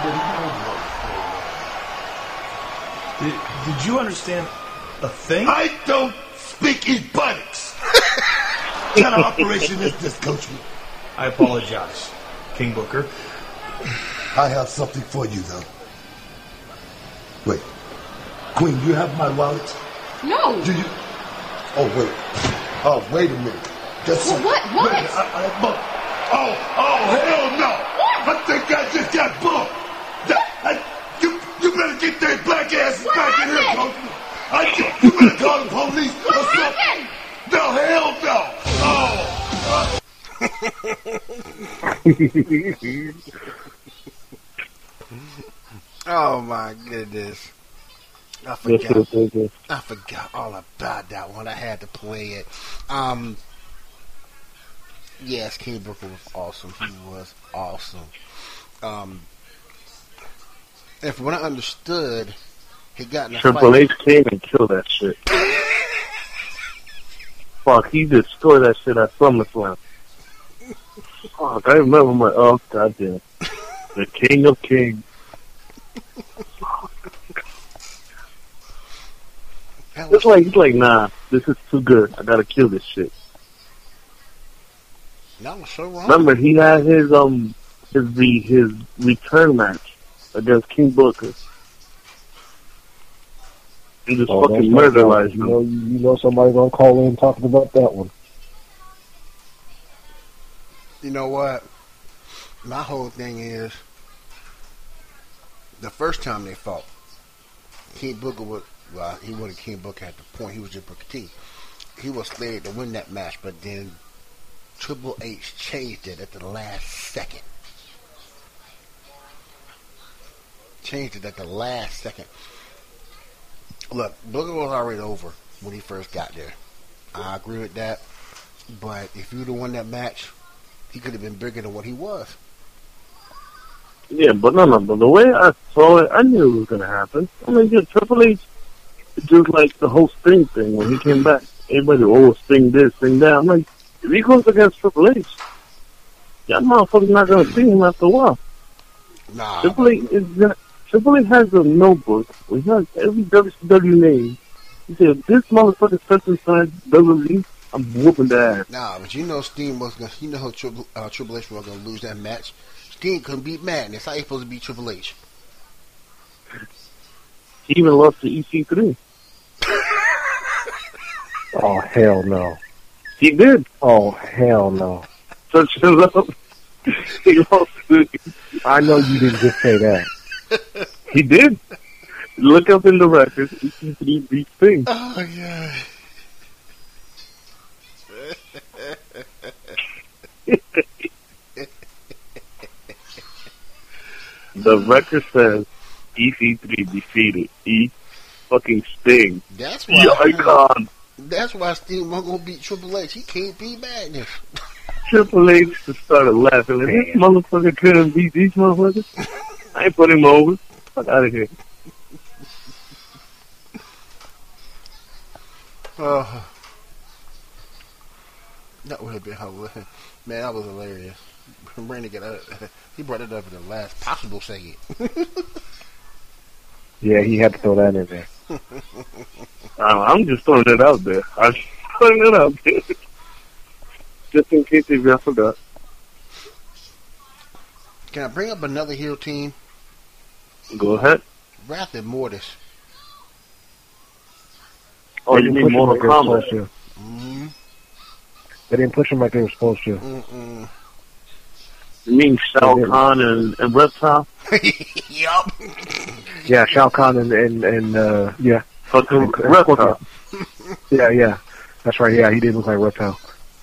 baby. Did, did you understand a thing? I don't speak Ebonics. What kind of operation is this, Coachman? I apologize, King Booker. I have something for you, though. Wait. Queen, you have my wallet? No. Do you? Oh, wait. Oh, wait a minute. Just Well, what? What? Wait, I, I, but, oh, oh, hell no. I think I just got bumped. That, I, you, you better get that black ass What back in here, happened? Coachman. I, ju- you better call the police. What or something. happened? No, hell no. Oh. Oh my goodness. I Yes, forgot. yes, yes, yes. I forgot all about that one. I had to play it. Um, yes, King Booker was awesome. He was awesome. Um, and from what I understood, he got in a Triple fight. H came and killed that shit. fuck, he destroyed that shit at SummerSlam. Fuck, I remember my, oh, goddamn. The King of Kings. It's like, it's like, nah, this is too good. I gotta kill this shit. That was so wrong. Remember, he had his, um, his, his, his return match against King Booker. And just Oh, fucking that's right. murderized You him. know, you know somebody gonna call in talking about that one. You know what? My whole thing is, the first time they fought, King Booker was, well, he wasn't King Booker at the point, he was just Booker T. He was slated to win that match, but then Triple H changed it at the last second. Changed it at the last second. Look, Booker was already over when he first got there. I agree with that. But if you would have won that match, he could have been bigger than what he was. Yeah, but no, no, but the way I saw it, I knew it was gonna happen. I mean, yeah, Triple H, just like the whole Sting thing when he came back. Everybody, oh, Sting this, Sting that. I'm like, if he goes against Triple H, that motherfucker's not gonna see him after a while. Nah. Triple H is gonna, Triple H has a notebook where he has every W C W name. He said, if this motherfucker steps inside W W E, I'm whooping the ass. Nah, but you know Sting was gonna, you know how Triple, uh, Triple H was gonna lose that match. Sting couldn't beat Madness. How you supposed to beat Triple H? He even lost to E C three. Oh, hell no. He did. Oh, hell no. Touch him up. He lost to I know you didn't just say that. He did. Look up in the records. E C three beat Sting. Oh, yeah. The record says E C three defeated E fucking Sting. That's why. The icon. That's why Sting wasn't gonna beat Triple H. He can't beat Madness. Triple H just started laughing. Like, this motherfucker couldn't beat these motherfuckers. I ain't put him over. Fuck out of here. Oh, that would have been hilarious. Man, that was hilarious. Randy got up. He brought it up in the last possible second. Yeah, he had to throw that in there. Uh, I'm just throwing it out there. I'm just throwing it out there. Just in case if y'all forgot. Can I bring up another heel team? Go ahead. Wrath and Mortis. Oh, They you didn't mean push him Mortal like they were Kombat? supposed to. Mm-hmm. They didn't push him like they were supposed to. Mm-mm. You mean Shao Kahn and, and Reptile? Yup. Yeah, Shao Kahn and, and, and uh, yeah. Fucking And- and Reptile. Scorpion. Yeah, yeah. That's right, yeah, he did look like Reptile.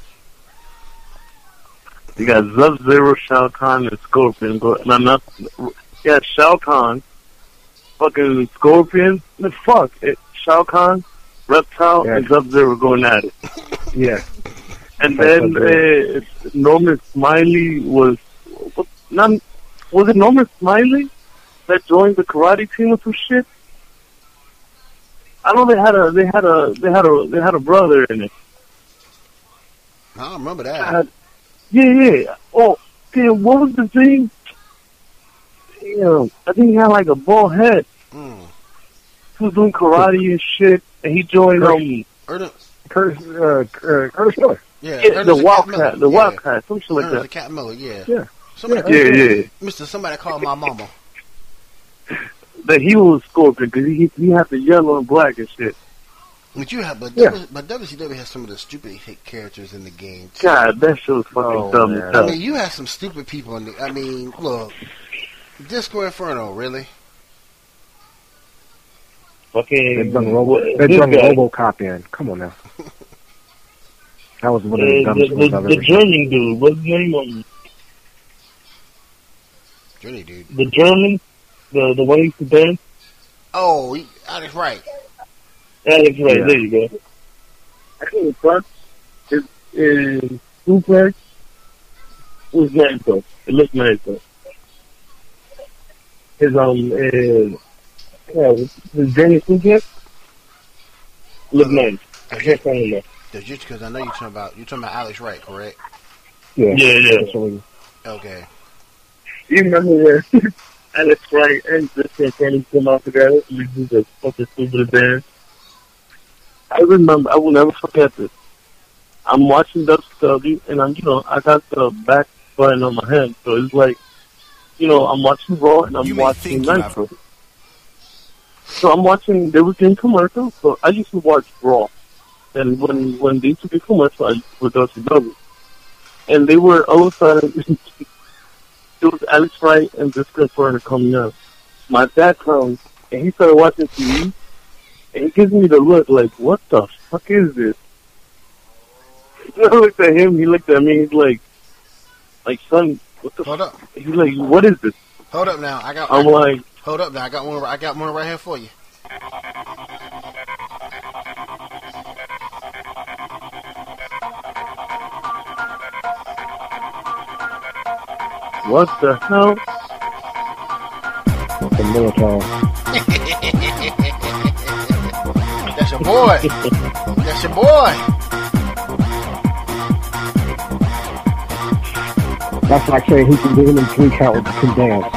You got Sub-Zero, Shao Kahn, and Scorpion. Go, no, not, yeah, Shao Kahn, fucking Scorpion. The fuck? It, Shao Kahn, Reptile, Yeah. and Sub-Zero going at it. Yeah. And That's then Sub-Zero. uh, Norman Smiley was, what, not, was it Norman Smiley that joined the karate team or some shit? I know they had a, they had a, they had a, they had a brother in it. I don't remember that. God. Yeah, yeah. Oh, damn, what was the thing? Damn, I think he had like a bald head. Mm. He was doing karate and shit, and he joined, um, Ernest, Curtis, uh, uh, Curtis Miller. yeah, yeah, Ernest the Cat Wildcat, Miller. the yeah. Wildcat, some shit like Ernest the that. Cat Miller, yeah. Yeah. Somebody, Yeah, yeah. Mister Somebody called my mama. That he was Scorpion, because he, he had the yellow and black and shit. But you have, but, Yeah. w, but W C W has some of the stupid hit characters in the game. Too. God, that shit was fucking Oh, dumb man. as I hell. mean, you have some stupid people in the. I mean, look, Disco Inferno, really? Fucking, They brung, Robo, what- they this brung guy, RoboCop in. Come on now. That was one of uh, the the, dumbest ones the, I've the ever seen. German dude, what's his name? Um, Journey, dude. the German, the the one who used to dance. Oh, he, oh, that's right. Yeah, that's right. Yeah. There you go. I think it's fun. It's is Suplex. It was nice though. It looked nice though. His um, uh, yeah, his Danny Suplex looked nice. I can't find him though. Because I know you're talking about you're talking about Alex Wright, correct? Yeah, Yeah, yeah. absolutely. Okay. You remember when Alex Wright and Justin Kenny came out together? We do the fucking stupid dance. I remember. I will never forget this. I'm watching W C W, and I'm, you know, I got the back button on my hand, so it's like, you know, I'm watching Raw and I'm You may watching think you Nitro. So I'm watching. They were getting commercials. So I used to watch Raw, and when when they used to be commercials, I used to put W C W, and they were all of a sudden. It was Alex Wright and Jessica Inferno coming up. My dad comes, and he started watching T V, and he gives me the look like, what the fuck is this? And I looked at him, he looked at me, he's like, like, son, what the Hold up. He's like, what is this? Hold up now. I got. I'm I, like, hold up now. I got one. I got one right here for you. what the hell? The military. That's your boy. That's your boy. That's like saying he can do him in three count can dance.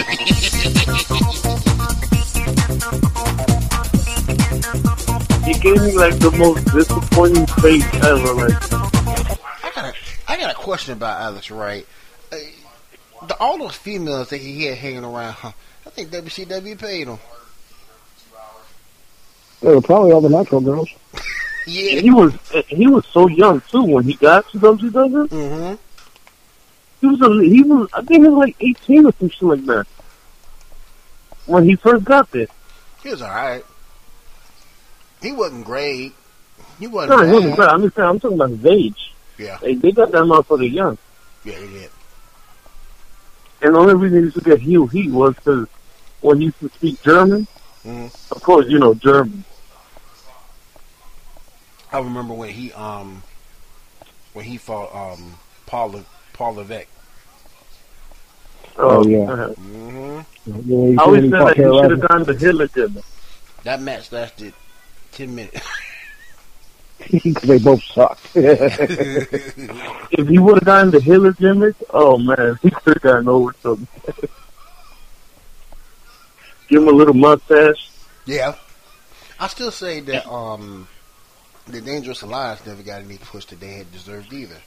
He gave me like the most disappointing face ever. Like, I got a, I got a question about Alex Wright. Uh, the, all those females that he had hanging around, huh, I think W C W paid him. They were probably all the Nitro girls. Yeah. he was he was so young too when he got to W C W. Mm-hmm. He was a, he was I think he was like eighteen or some shit like that when he first got there. He was alright. He wasn't great. He wasn't No, bad. he wasn't bad. I'm just saying, I'm talking about his age. Yeah. Like, they got that motherfucker young. Yeah, he did. And the only reason he used to get heel heat was because when he used to speak German, Mm-hmm. of course, you know, German. I remember when he um when he fought um Paul Le, Paul Levesque. Oh, yeah. Uh-huh. Mm-hmm. Yeah, I always said that he Carol should have Evans. gone to Hitler Gimmick. That match lasted ten minutes. They both sucked. If he would have gotten the Hitler Gimmick, oh man, he could have gotten over something. Give him a little mustache. Yeah. I still say that um the Dangerous Alliance never got any push that they had deserved either.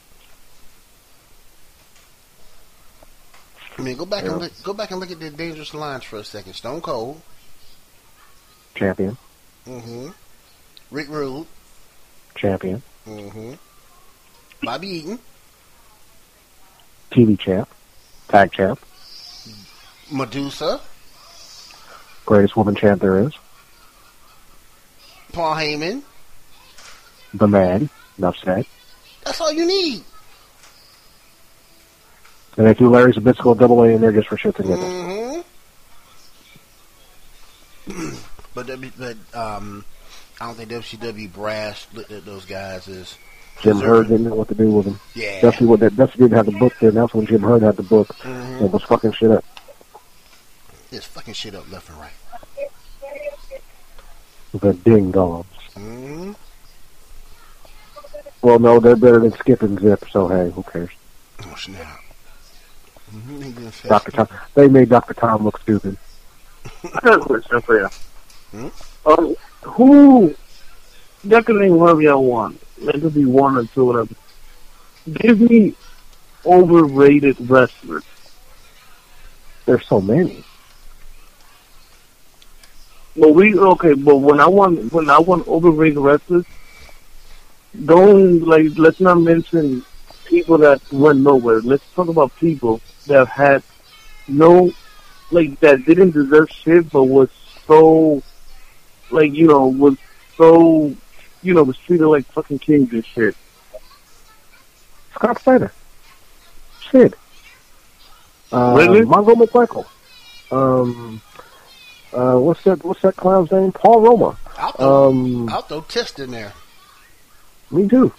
I mean, go back Yeah. and look, go back and look at the Dangerous Alliance for a second. Stone Cold, Champion. mm-hmm. Rick Rude, Champion. mm-hmm. Bobby Eaton, T V champ. Tag champ. Medusa, Greatest woman champ there is. Paul Heyman. The man. Enough said. That's all you need. And they threw Larry Zbysko double A in there just for shits and giggles. Mm-hmm. but w, but um, I don't think W C W brass looked at those guys as Jim deserving. Hurd didn't know what to do with him. Yeah. Dusty, what that, Dusty didn't have the book then. That's when Jim Hurd had the book. Mm-hmm. And was fucking shit up. Just fucking shit up left and right. The ding dongs. Mm-hmm. Well, no, they're better than Skip and Zip, so hey, who cares? Oh snap! Mm-hmm. Doctor Tom. They made Doctor Tom look stupid. I got a question for you. Hmm? Um, who, y'all can name whoever y'all want. It could be one or two, whatever. Give me overrated wrestlers. There's so many. But we, okay, but when I want, when I want overrated wrestlers, don't, like, let's not mention people that went nowhere. Let's talk about people that had no, like, that didn't deserve shit, but was so, like, you know, was so, you know, was treated like fucking kings and shit. Scott Steiner. Sid. Uh, Really? Mongo McMichael. Um, uh, what's that, what's that clown's name? Paul Roma. I'll throw, Um, I'll throw Test in there. me too.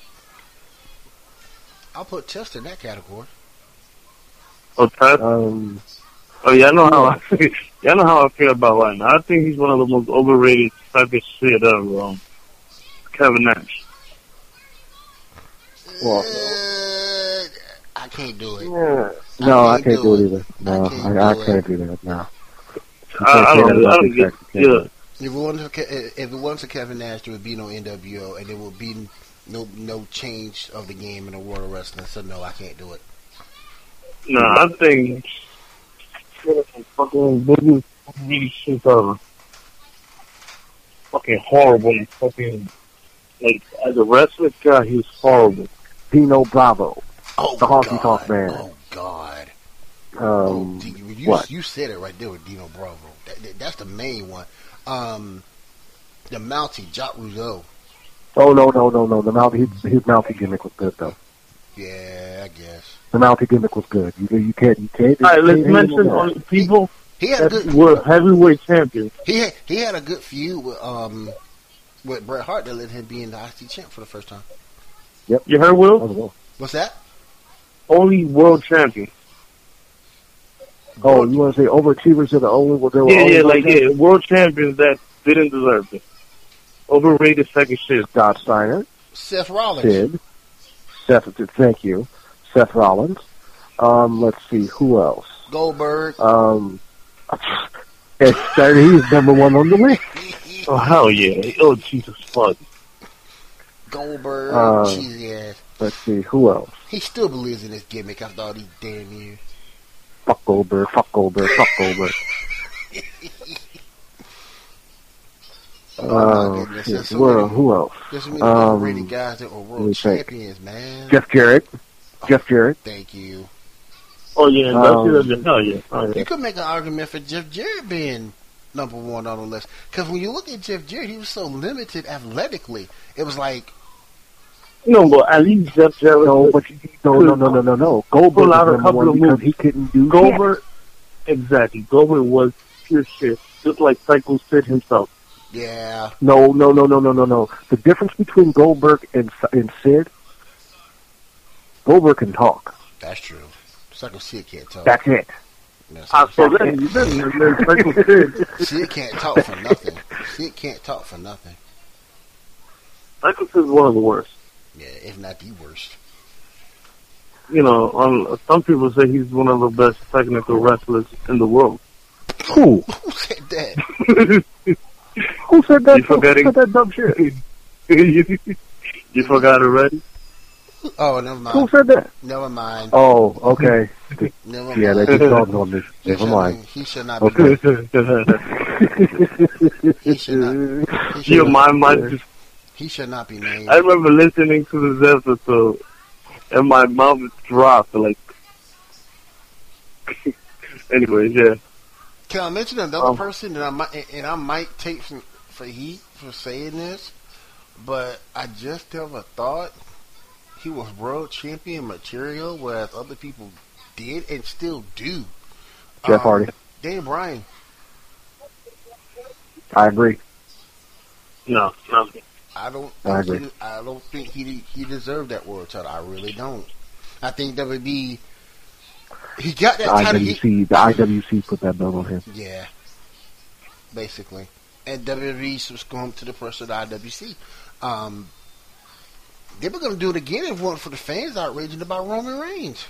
I'll put Test in that category. Oh, Test? Um, Oh, yeah, I know how I feel. Yeah, I know how I feel about right now. I think he's one of the most overrated type of shit ever. Um, Kevin Nash. Well, uh, I can't do it. yeah. No, I I can't, can't do do it either. No, I can't I, I do it. can't do that. No. You I, can't I say don't, that I about don't Big get, Sex. You can't do yeah. it. If it wasn't for, if it wasn't for Kevin Nash, there would be no N W O, and there would be no no change of the game in the world of wrestling. So no, I can't do it. No, I think fucking biggest really shit ever. Fucking horrible. Fucking like as a wrestler guy, he was horrible. Dino Bravo, Oh, the Honky God. Tonk Man. Oh God. Um, oh, D- you what? you said it right there with Dino Bravo. That, that, that's the main one. Um, the Mountie, Jacques Rougeau. Oh no, no, no, no. The Mountie, his, his Mountie gimmick was good though. Yeah, I guess. The Mountie gimmick was good. You you can't you can't. All right, you let's can't mention handle only that. people He had a that good. were heavyweight champions. He had, he had a good feud with um with Bret Hart that let him be in the I C champ for the first time. You heard, Will? What's that? Only world champion. Oh, you want to say overachievers are the only? Well, they were Yeah, only yeah, world like yeah, world champions that didn't deserve it. Overrated second shit. Scott Steiner, Seth Rollins. Sid, Seth. Thank you, Seth Rollins. Um, let's see who else. Goldberg. Um, and he's number one on the list. Oh hell yeah! Oh Jesus fuck! Goldberg. Uh, cheesy ass. Let's see who else. He still believes in his gimmick after all these damn years. Fuck Goldberg. Fuck Goldberg. Fuck Goldberg. Oh my Uh, goodness. shit, There's so where- many- who else? There's so many Um, overrated guys that were let world me think. champions, man. Jeff Jarrett. Jeff Jarrett. Thank you. Oh yeah, Um, that's it. Hell yeah! Oh, yeah. You could make an argument for Jeff Jarrett being number one on the list. Because when you look at Jeff Jarrett, he was so limited athletically. It was like, No, but at least Jeff Jarrett. No, but you, no, no, no, no, no, no. Goldberg Pull was out a number couple one of because moves. he couldn't do Goldberg, exactly. Goldberg was pure shit, just like Psycho Sid himself. yeah. No, no, no, no, no, no, no. The difference between Goldberg and and Sid, Goldberg can talk. That's true. Psycho Sid can't talk. That's it. No, I Psycho, saw that. You didn't. Then Psycho Sid. Sid can't talk for nothing. Sid can't talk for nothing. Psycho Sid's one of the worst. Yeah, if not the worst. You know, um, some people say he's one of the best technical wrestlers in the world. Who? Who said that? Who said that? You forgetting- Who said that dumb shit? you, you forgot already? Oh, never Who mind. said that? Never mind. Oh, okay. Never Yeah, mind. that just dawned on me. He Never should- mind. He should not be. Okay. He should not. He should Your not, mind might just. he should not be named. I remember listening to this episode, and my mouth dropped. Like, anyway, yeah. Can I mention another Um, person that I might and I might take some for heat for saying this, but I just never thought he was world champion material, whereas other people did and still do. Jeff Um, Hardy. Dan Bryan. I agree. No, no. I don't. I Think agree. he, I don't think he he deserved that world title. I really don't. I think W W E. He got that I title. W He, C, the I W C put that belt on him. yeah, basically. And W W E was going to the press of the I W C. Um, they were going to do it again if it wasn't for the fans outraging about Roman Reigns.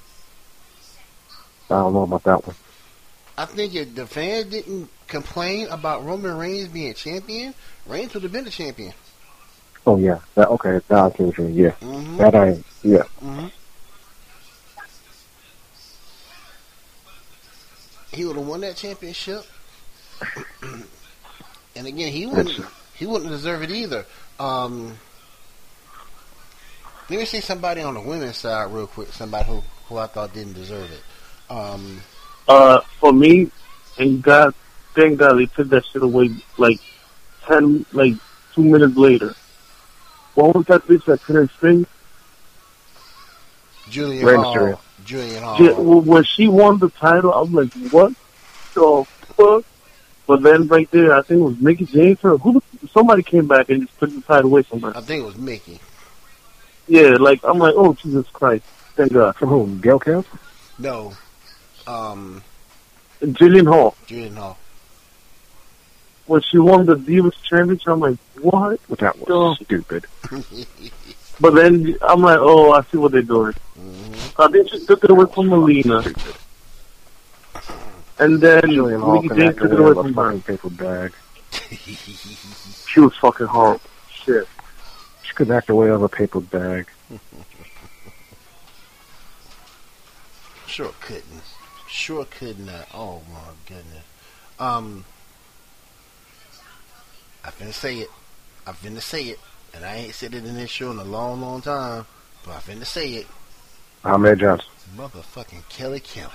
I don't know about that one. I think if the fans didn't complain about Roman Reigns being champion, Reigns would have been the champion. Oh yeah, that okay. Now I see what you mean. Yeah, Mm-hmm. that I yeah. Mm-hmm. He would have won that championship. And again, he wouldn't he wouldn't deserve it either. Um, let me say somebody on the women's side real quick. Somebody who, who I thought didn't deserve it. Um, Uh, for me, and God, thank God they took that shit away like ten, like two minutes later. What was that bitch that couldn't sing? Julian Rey Hall. Mysterio. Julian Hall. She- when she won the title, I was like, what the fuck? But then right there, I think it was Mickey James or who? the- Somebody came back and just took the title away from her. I think it was Mickey. Yeah, like I'm like, oh Jesus Christ, thank God. From whom? Gail Camp? No. Um, Jillian Hall, Julian Hall. when she won the Divas Championship, I'm like, what? That was stupid. But then I'm like, oh, I see what they're doing. Mm-hmm. I think she took it away from Melina. And then Julian Hall Mickey can James act took it away away of a from her. fucking paper bag. She was fucking horrible. Shit. She could act away of a paper bag. Sure couldn't. Sure could not. Oh my goodness. Um, I finna say it. I finna say it, and I ain't said it in this show in a long, long time. But I finna say it. Ahmed Johnson. Motherfucking Kelly Kelly.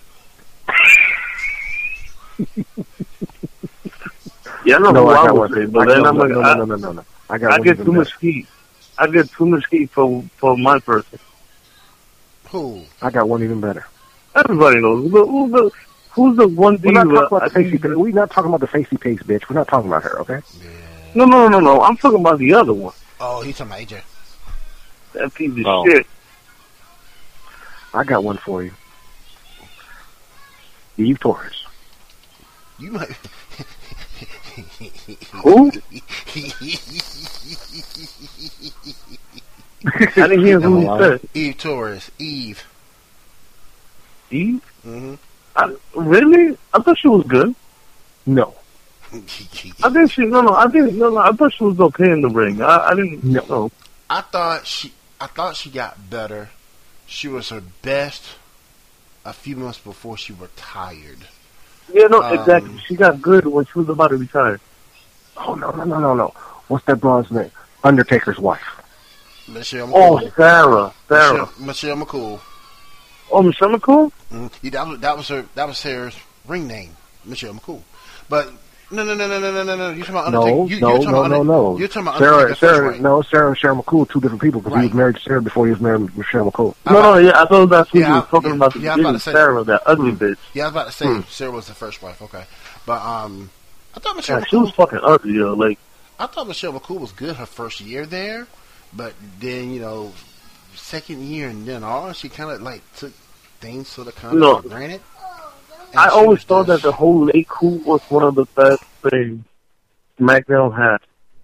Yeah, I know No, who I I got would one. say, but I then got I'm one. like, No, I, no, no, no, no. I got I one get even too better. much heat. I get too much heat for for my person. Who? I got one even better. Everybody knows. Who, who's the who's the one We're not diva? talking about I the facey. think- We're not talking about the facey pace bitch. We're not talking about her, okay? No, no, no, no. I'm talking about the other one. Oh, he's talking about A J. That piece of Oh. shit. I got one for you. Eve Torres. You might. Who? I didn't hear who you said. Eve Torres. Eve. Eve? Mm-hmm. I, really? I thought she was good. No. I think she no no. I think no no. I thought she was okay in the ring. I, I didn't No. know. I thought she. I thought she got better. She was her best a few months before she retired. Yeah, no, Um, exactly. She got good when she was about to retire. Oh, no, no, no, no, no. What's that broad's name? Undertaker's wife. Michelle Oh, McCool. Sarah, Sarah. Michelle, Michelle McCool. Oh, Michelle McCool? Mm-hmm. Yeah, that was that was her that was her ring name, Michelle McCool. But no, no, no, no, no, no, no, no. You're talking about No, Undertaker. You, no, you're talking no, about no, Under- no. You're talking about Sarah, Undertaker's first Sarah, wife. no, Sarah and Cheryl McCool, two different people, because he Right. was married to Sarah before he was married to Michelle McCool. No, no, yeah, I thought that's who Yeah, you was I- talking yeah, about. The yeah, I was about beginning, to say- Sarah, that ugly bitch. Yeah, I was about to say Hmm. Sarah was the first wife. Okay, but um, I thought Michelle Yeah, she was McCool. fucking ugly, yo. Like, I thought Michelle McCool was good her first year there, but then you know, second year and then on, she kind of like took things sort of kind of No. for granted. And I she always was thought just- that the whole late coup was one of the best things SmackDown had.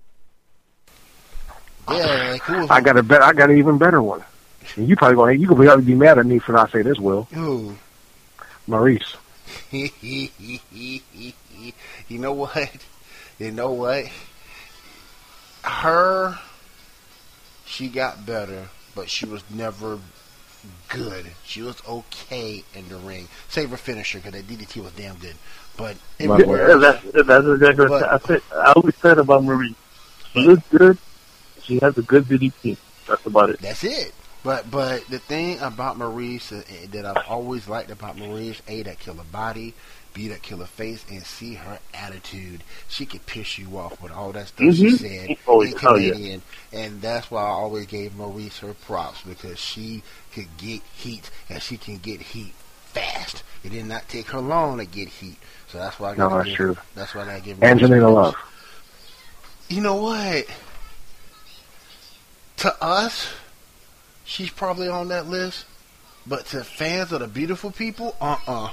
yeah, like who was I got a bet. I got an even better one. And you probably gonna you could probably be mad at me for not saying this, Will. who? Maurice. You know what? You know what? Her, she got better, but she was never good. She was okay in the ring. Save her finisher, because that D D T was damn good. But My everywhere Yeah, else, that's, that's exactly what I said. I always said about Marie. She looks good. She has a good D D T. That's about it. that's it. But but the thing about Maurice uh, that I've always liked about Maurice, A, that killer body, B, that killer face, and C, her attitude. She could piss you off with all that stuff she Mhm. said Oh, in hell yeah. Canadian. And that's why I always gave Maurice her props, because she could get heat, and she can get heat fast. It did not take her long to get heat. So that's why I No, gotta that's give, true. That's why I gotta give Maurice Angelina props. Love. You know what? To us, she's probably on that list, but to fans of the beautiful people, uh-uh.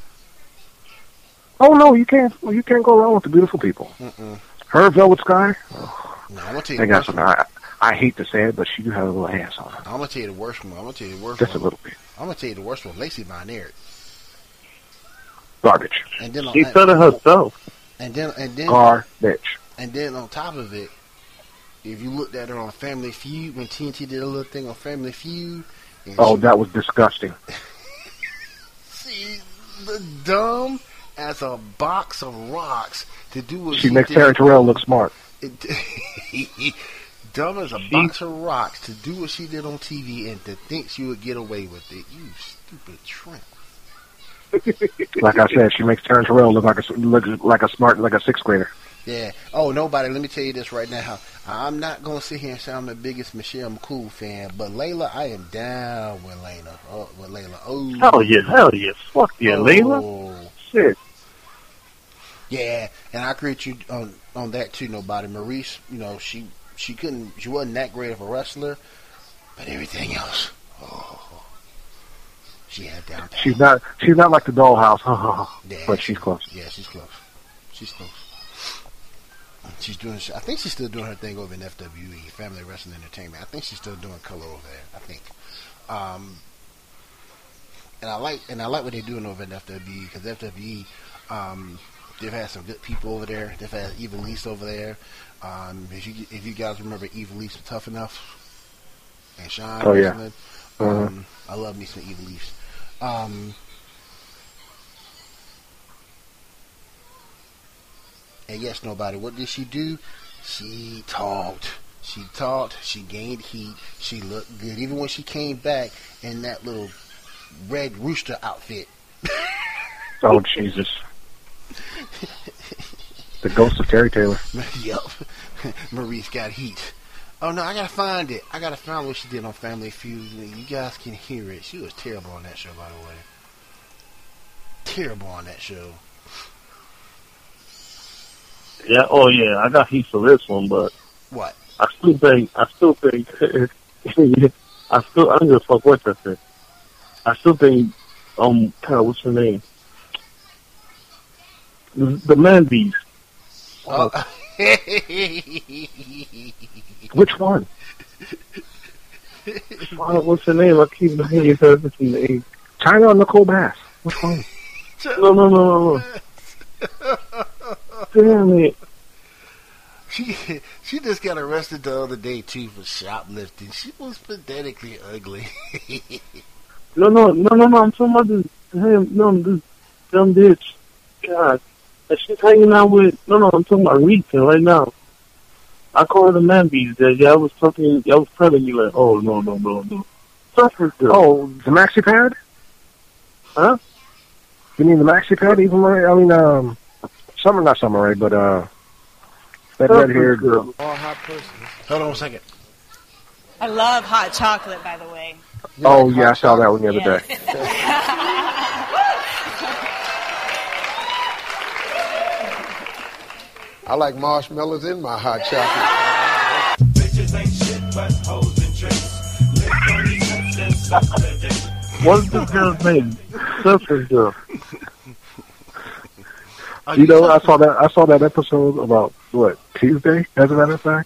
Oh no, you can't. You can't go wrong with the beautiful people. Mm-mm. Her Velvet Sky. No, I'm gonna tell you They the got worst some. one. I, I hate to say it, but she do have a little ass on her. I'm gonna tell you the worst one. I'm gonna tell you the worst Just a one. little bit. I'm gonna tell you the worst one. Lacey Von Erich. Garbage. And then on She that- said it herself. And then and then Garbage. and then on top of it, if you looked at her on Family Feud, when T N T did a little thing on Family Feud, and Oh, she, that was disgusting. she the dumb as a box of rocks to do what She she makes did. Terry Terrell look smart. It, dumb as a box of rocks to do what she did on T V and to think she would get away with it. You stupid tramp. Like I said, she makes Terrence Terrell look like a look like a smart like a sixth grader. Yeah. Oh, nobody. Let me tell you this right now. I'm not gonna sit here and say I'm the biggest Michelle McCool fan, but Layla, I am down with Layla. Oh, with Layla. Oh, Hell yeah, hell yeah. Fuck yeah, oh. Layla. Shit. Yeah, and I agree with you on on that too. Nobody. Maurice, you know, she she couldn't. She wasn't that great of a wrestler, but everything else, oh, she had down pat. She's not she's not like the dollhouse, Yeah, but she's close. Yeah, she's close. She's close. She's doing. I think she's still doing her thing over in F W E, Family Wrestling Entertainment. I think she's still doing color over there. I think. Um, and I like and I like what they're doing over in F W E because F W E, um, they've had some good people over there. They've had Eva Lise over there. Um, if you if you guys remember Eva Lise from Tough Enough and Sean. Oh yeah. Um, uh-huh. I love me some Eva Lise. Um, and yes, nobody. What did she do? She talked. She talked. She gained heat. She looked good. Even when she came back in that little red rooster outfit. Oh Jesus! The ghost of Terry Taylor. Yup. Maurice got heat. Oh no, I gotta find it. I gotta find what she did on Family Feud. You guys can hear it. She was terrible on that show, by the way. Terrible on that show. Yeah. Oh yeah. I got heat for this one, but what? I still think. I still think. I still. I'm gonna fuck with that thing. I still think. Um. God, what's her name? The, the man beast. Oh. Which one? What's her name? I keep thinking her name. China or Nicole Bass? Which one? No, no, no, no, no. Damn it. She she just got arrested the other day too for shoplifting. She was pathetically ugly. no, no, no, no, no. I'm talking about this. Damn, no, this dumb bitch. God, and she's hanging out with. No, no, I'm talking about Rita right now. I call her the man beast. That y'all was talking. Y'all was telling you like, oh no, no, no, no. Suffer girl. Oh, the maxi pad? Huh? You mean the maxi pad? Even Ray? I mean, um, Summer, not Summer Ray, but uh, that red haired girl. All hot persons. Hold on a second. I love hot chocolate, by the way. You Oh like yeah, I saw chocolate? that one the other Yeah. day. I like marshmallows in my hot chocolate. Bitches ain't shit but hoes and tricks. Lick on these hips and suck the dick. What's this girl's name? Suffer girl. Are You know, I talking- saw that. I saw that episode about what Tuesday, as a matter of fact,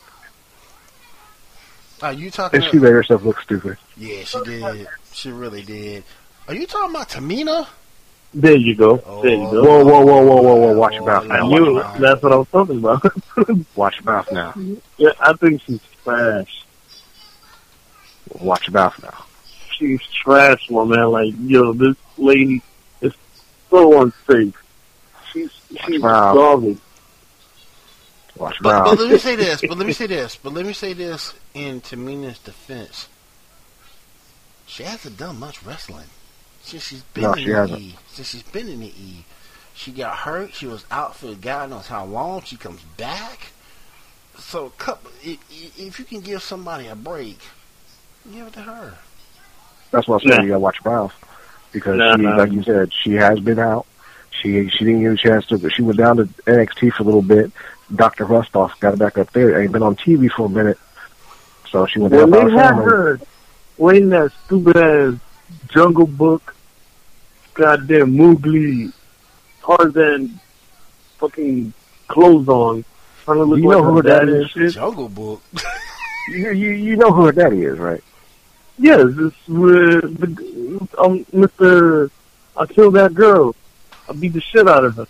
Are you talking? and she made herself look stupid. Yeah, she did. She really did. Are you talking about Tamina? There you go. Oh, There you go. Whoa, whoa, whoa, whoa, whoa, whoa! Watch your mouth Oh, I now. yeah. knew Watch it. your mouth. That's what I was talking about. Watch your mouth now. Yeah, I think she's trash. Watch your mouth now. She's trash, my man. Like, yo, this lady is so unsafe. She's she's Wow. garbage. Watch your But, but mouth. let me say this. But let me say this. But let me say this in Tamina's defense. She hasn't done much wrestling since she's been No, in she the hasn't. E. Since she's been in the E, she got hurt. She was out for God knows how long. She comes back. So, couple, i- i- if you can give somebody a break, give it to her. That's what I'm saying. Nah. You gotta watch your mouth because Nah, she, nah. like you said, she has been out. She she didn't get a chance to. She went down to N X T for a little bit. Doctor Rustoff got her back up there. Ain't been on T V for a minute, so she went When down they by her had family. her wearing that stupid ass Jungle Book, goddamn Mowgli, Tarzan, fucking clothes on, trying to look You like know who her her dad dad and is? shit. Jungle Book. You, you you know who her daddy is, right? Yes, it's with the, um, Mister I killed that girl. I beat the shit out of her.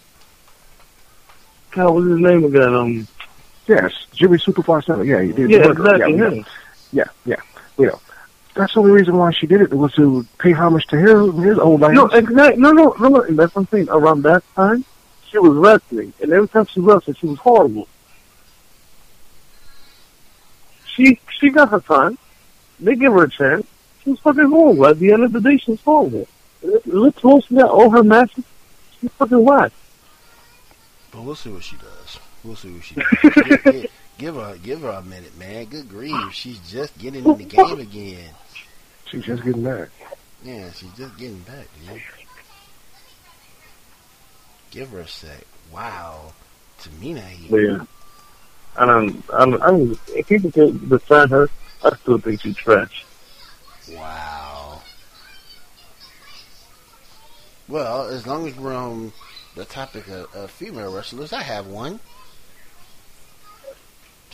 God, what's his name again? Um, Yes, Jimmy Superfly Seven. Yeah, he did. yeah, Yeah, exactly. yeah, him. yeah, yeah. You know, that's the only reason why she did it was to pay homage to his, his old man. No, exactly. No, no, no, no. And that's what I'm saying. Around that time, she was wrestling, and every time she wrestled, she was horrible. She she got her time. They give her a chance. She was fucking horrible. At the end of the day, she was horrible. Let's close that. All her matches, she's fucking whack. But we'll see what she does. We'll see what she does. give, give, give her, give her a minute, man. Good grief, she's just getting in the game again. She's just getting back. Yeah, she's just getting back, dude. Give her a sec. Wow, Tamina But here. yeah, I don't. I don't. I don't. If people can defend her, I still think she's trash. Wow. Well, as long as we're on the topic of, of female wrestlers, I have one.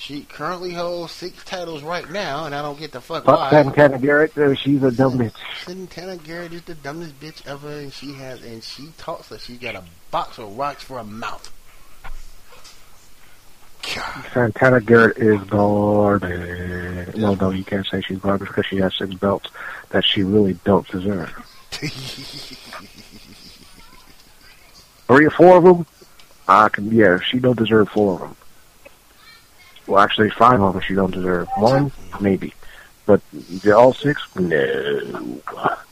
She currently holds six titles right now, and I don't get the fuck Fuck why. Santana Garrett. uh, She's a dumb bitch. Santana Garrett is the dumbest bitch ever, and she has, and she talks like she got a box of rocks for a mouth. God. Santana Garrett is garbage. No, no, you can't say she's garbage because she has six belts that she really don't deserve. Three or four of them, I can. Yeah, she don't deserve four of them. Well, actually, five of them she don't deserve. One, maybe, but the all six, no, no.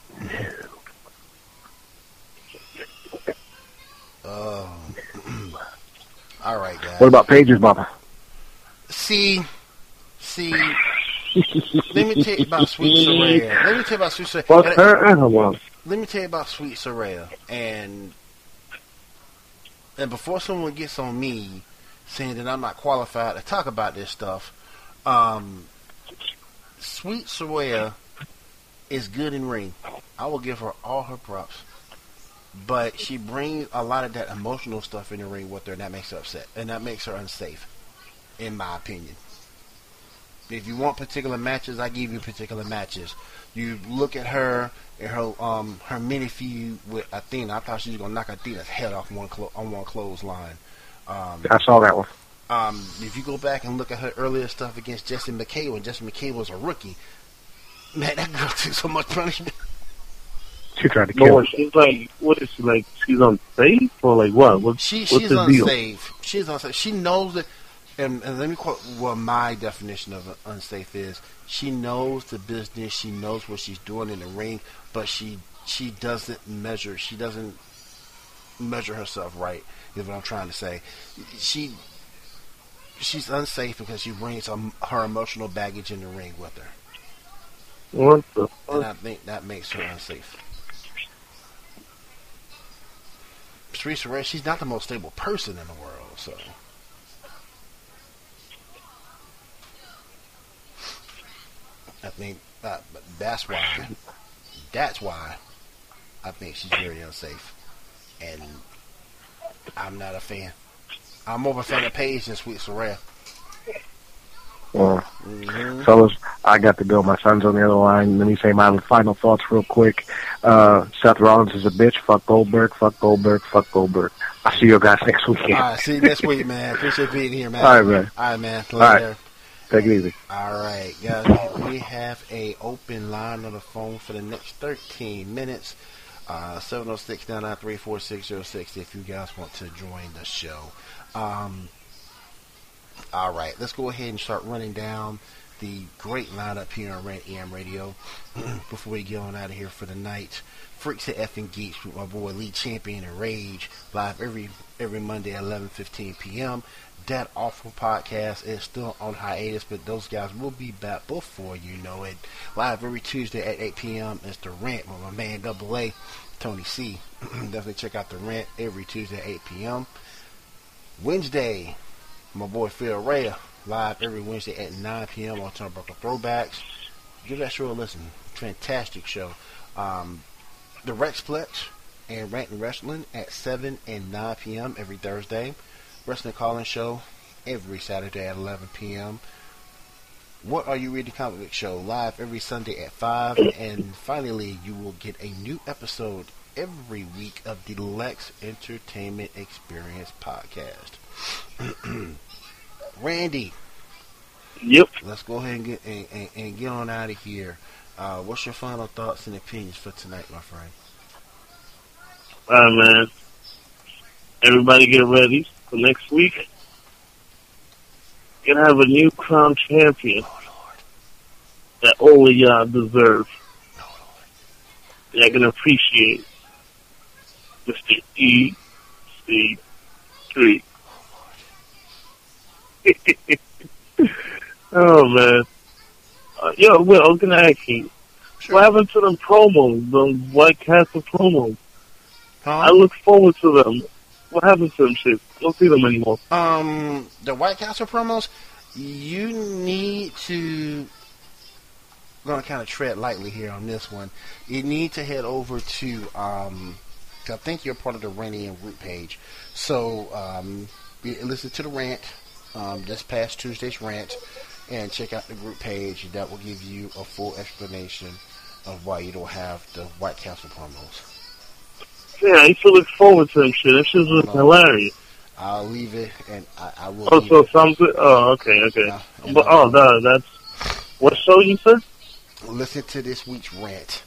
Oh. All right, guys. What about Paige's mama? See, see. Let me tell you about Sweet Saraya. Let me tell you about Sweet Saraya. What's her animal? Let me tell you about Sweet Saraya, and and before someone gets on me saying that I'm not qualified to talk about this stuff, um, Sweet Saraya is good in ring. I will give her all her props. But she brings a lot of that emotional stuff in the ring with her, and that makes her upset. And that makes her unsafe, in my opinion. If you want particular matches, I give you particular matches. You look at her and her um her mini feud with Athena. I thought she was going to knock Athena's head off one clo- on one clothesline. Um, I saw that one. Um, if you go back and look at her earlier stuff against Jessie McKay when Jessie McKay was a rookie, man, that girl took so much punishment. She tried to kill No, she's like, what is she like? She's unsafe or like what? What She what's she's the deal? unsafe. She's unsafe. She knows that, and, and let me quote what my definition of unsafe is. She knows the business. She knows what she's doing in the ring, but she she doesn't measure. She doesn't measure herself right. Is what I'm trying to say. She she's unsafe because she brings um, her emotional baggage in the ring with her. What the fuck? And I think that makes her unsafe. Sweet Saraya, she's not the most stable person in the world, so. I think uh, that's why. That's why I think she's very unsafe, and I'm not a fan. I'm more of a fan of Paige than Sweet Saraya. Well, Mm-hmm. fellas, I got to go. My son's on the other line. Let me say my final thoughts real quick. Uh, Seth Rollins is a bitch. Fuck Goldberg. Fuck Goldberg. Fuck Goldberg. I'll see you guys next weekend. All right, see you next week, man. Appreciate being here, man. All right, man. All right, man. All right. Later. Take it easy. All right, guys. We have a open line on the phone for the next thirteen minutes. Uh, seven oh six, nine nine three, four six oh six if you guys want to join the show. Um, all right, let's go ahead and start running down the great lineup here on Rant E M Radio before we get on out of here for the night. Freaks and Effing Geeks with my boy Lee Champion and Rage, live every every Monday at eleven fifteen p.m. That Awful Podcast is still on hiatus, but those guys will be back before you know it. Live every Tuesday at eight p.m. It's The Rant with my man Double A, Tony C. Definitely check out The Rant every Tuesday at eight p.m. Wednesday, my boy Phil Rea, live every Wednesday at nine p.m. on Turnbuckle Throwbacks. Give that show a listen. Fantastic show. Um, the Rexplex and Rant and Wrestling at seven and nine p.m. every Thursday. Wrestling Call-In Show every Saturday at eleven p.m. What Are You Reading Comic Book Show live every Sunday at five. And finally, you will get a new episode every week of the Lex Entertainment Experience podcast. Randy. Yep. Let's go ahead and get and, and, and get on out of here. Uh, what's your final thoughts and opinions for tonight, my friend? All right, man. Everybody get ready for next week. Gonna have a new crown champion that only y'all deserve. Y'all gonna appreciate Mister E C three. Oh man. Uh, yo, Will, I was gonna ask you, sure. What happened to them promos, the White Castle promos? Huh? I look forward to them. What happened to them shit? Don't see them anymore. Um, the White Castle promos, you need to, I'm going to kind of tread lightly here on this one. You need to head over to, um, I think you're part of the Randy and Root page. So, um, listen to the Rant um, this past Tuesday's rant and check out the group page. That will give you a full explanation of why you don't have the White Castle promos. Yeah, I used to look forward to them shit. That shit was um, hilarious. I'll leave it, and I, I will. Oh, so something. Oh, okay, okay. Uh, but oh, no, that's what show you said? Listen to this week's rant.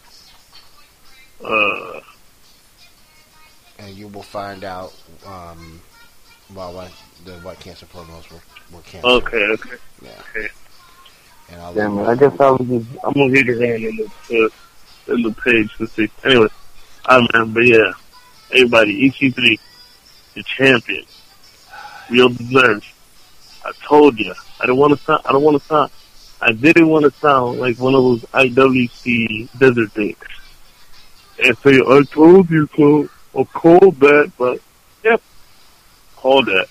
Uh, and you will find out um, why, why the White Cancer promos were, were canceled. Okay, okay. Yeah. Okay. And I'll Damn it, I guess I was just, I'm gonna read it around in the, uh, in the page to see. Anyway, I remember, yeah. Everybody, E C three, the champion. Real deserved. I told you. I don't want to sound, I don't want to sound, I didn't want to sound like one of those I W C desert things. And say, I told you so, or called that, but, yep, called that.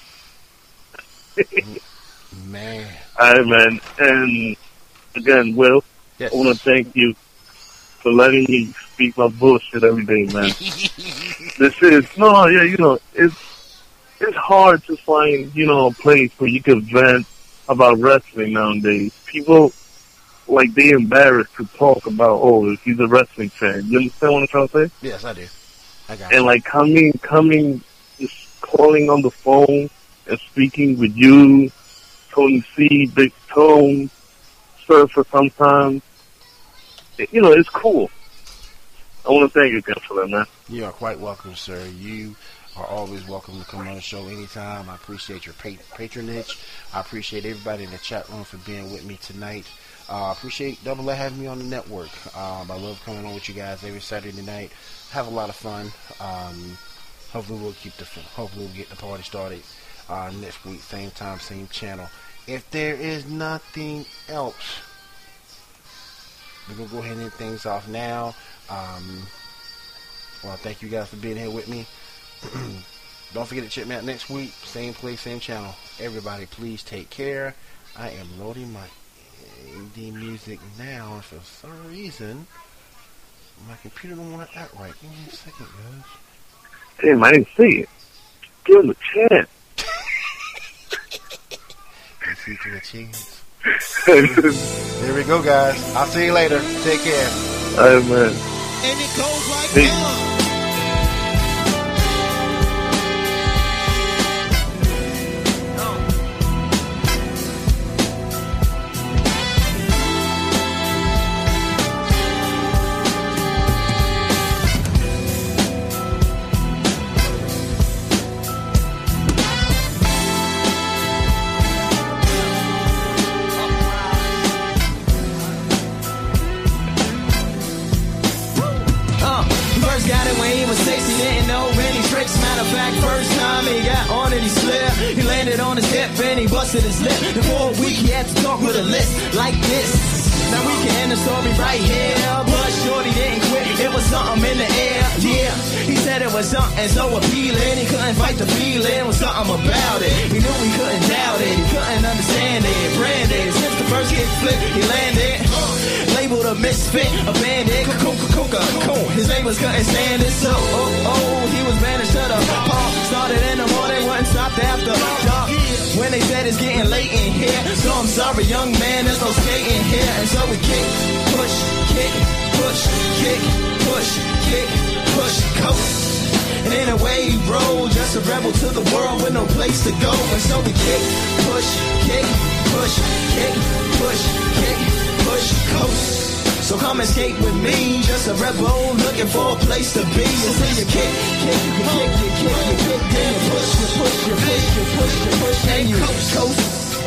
Man. Alright, man. And, again, Will, yes. I want to thank you for letting me speak my bullshit every day, man. This is, no, yeah, you know, it's, it's hard to find, you know, a place where you can vent about wrestling nowadays. People, like, they embarrassed to talk about, oh, if he's a wrestling fan. You understand what I'm trying to say? Yes, I do. I got And, you. like, coming, coming, just calling on the phone and speaking with you, Tony C, Big Tone, Surfer sometimes. It, you know, it's cool. I want to thank you again for that, man. You are quite welcome, sir. You are always welcome to come on the show anytime. I appreciate your pa- patronage. I appreciate everybody in the chat room for being with me tonight. I uh, appreciate Double A having me on the network. Um, I love coming on with you guys every Saturday night. Have a lot of fun. Um, hopefully we'll keep the hopefully we'll get the party started uh, next week, same time, same channel. If there is nothing else, we're gonna go ahead and end things off now. Um, well, thank you guys for being here with me. Don't forget to check me out next week. Same place, same channel. Everybody, please take care. I am loading my indie music now, and for some reason, my computer don't want to act right. Give me a second, guys. Damn, I didn't see it. Give him a chance. See to a chance. There we go, guys. I'll see you later. Take care. All right, man. And it goes like Peace. that. Busted his lip, and for a week he had to talk with a list like this. Now we can end the story right here, but shorty didn't quit, it was something in the air, yeah. He said it was something so appealing, he couldn't fight the feeling, was something about it. He knew he couldn't doubt it, he couldn't understand it. Branded, since the first kick flip, he landed. Labeled a misfit, a bandit, coca-cola. His neighbors couldn't stand it, so oh, oh, he was banished to the park. Started in the morning, wasn't stopped after dark. When they said it's getting late in here, so I'm sorry, young man, there's no skating here. And so we kick, push, kick, push, kick, push, kick, push, coast. And in a way he rolled, just a rebel to the world with no place to go. And so we kick, push, kick, push, kick, push, kick, push, coast. So come and skate with me, just a rebel looking for a place to be. And so you kick, kick, you kick, you kick, you kick, then you push, you push, you push, you push, you push, and you coast.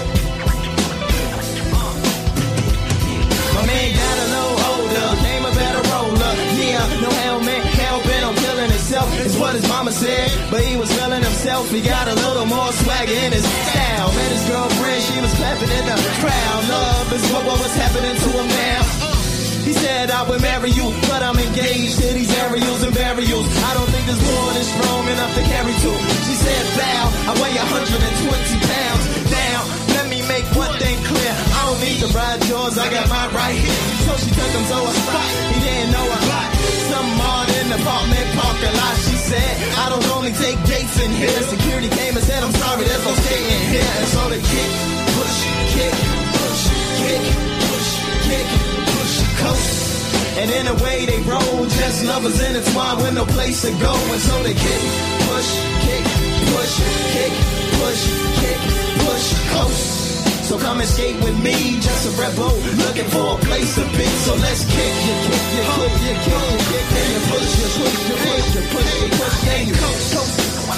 My man got a little older, came a better roller. Yeah, no helmet, hell-bent on killing himself, is what his mama said. But he was feeling himself, he got a little more swagger in his style. Met his girlfriend, she was clapping in the crowd. Love is what, what was happening to him now. He said I would marry you, but I'm engaged to these aerials and burials. I don't think this woman is strong enough to carry two. She said, bow, I weigh one hundred twenty pounds. Down, let me make one thing clear. I don't need to ride yours, I got mine right here. So she took him to a spot, he didn't know a lot. Some odd in the apartment parking lot. She said, I don't only take dates in here. Security came and said, I'm sorry, there's no skating here. And so they kick, push, kick, push, kick, push, kick, push, coast. And in a way they roll, just lovers intertwined with no place to go. And so they kick, push, kick, push, kick, push, kick, push, coast. So come and skate with me, just a rebel, looking for a place to be. So let's kick, you kick, you kick, you kick, you kick, then you push, you push, you push, you push, you push, then you coast, coast.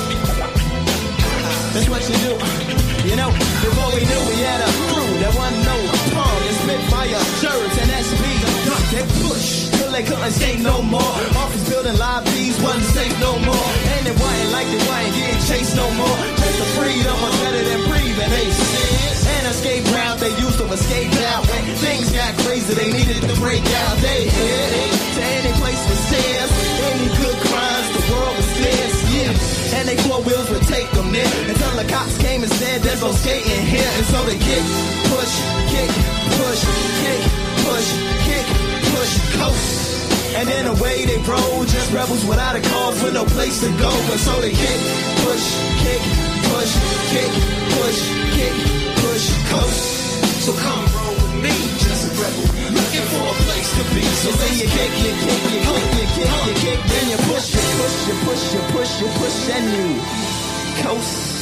That's what you do. You know, before we knew we had a crew that wasn't no punk and Spitfire, shirts and S P. They push till they couldn't skate no more. Office building lobbies wasn't safe no more. And it wasn't like they wasn't getting chased no more. Just the freedom was better than breathing, they said. And escape route they used to escape out. When things got crazy, they needed to break out. They headed to any place with stairs. Any good crimes, the world was theirs, yeah. And they four wheels would take them there. Until the cops came and said there's no skating here. And so they kick, push, kick, push, kick, push, kick, push, coast. And in a way they roll, just rebels without a cause with no place to go. And so they kick, push, kick, push, kick, push, kick, push, coast. So come roll with me, just a rebel, looking for a place to be. So then you kick, you kick, you kick, you kick, you kick, then you push, you push, you push, you push, you push, and you coast.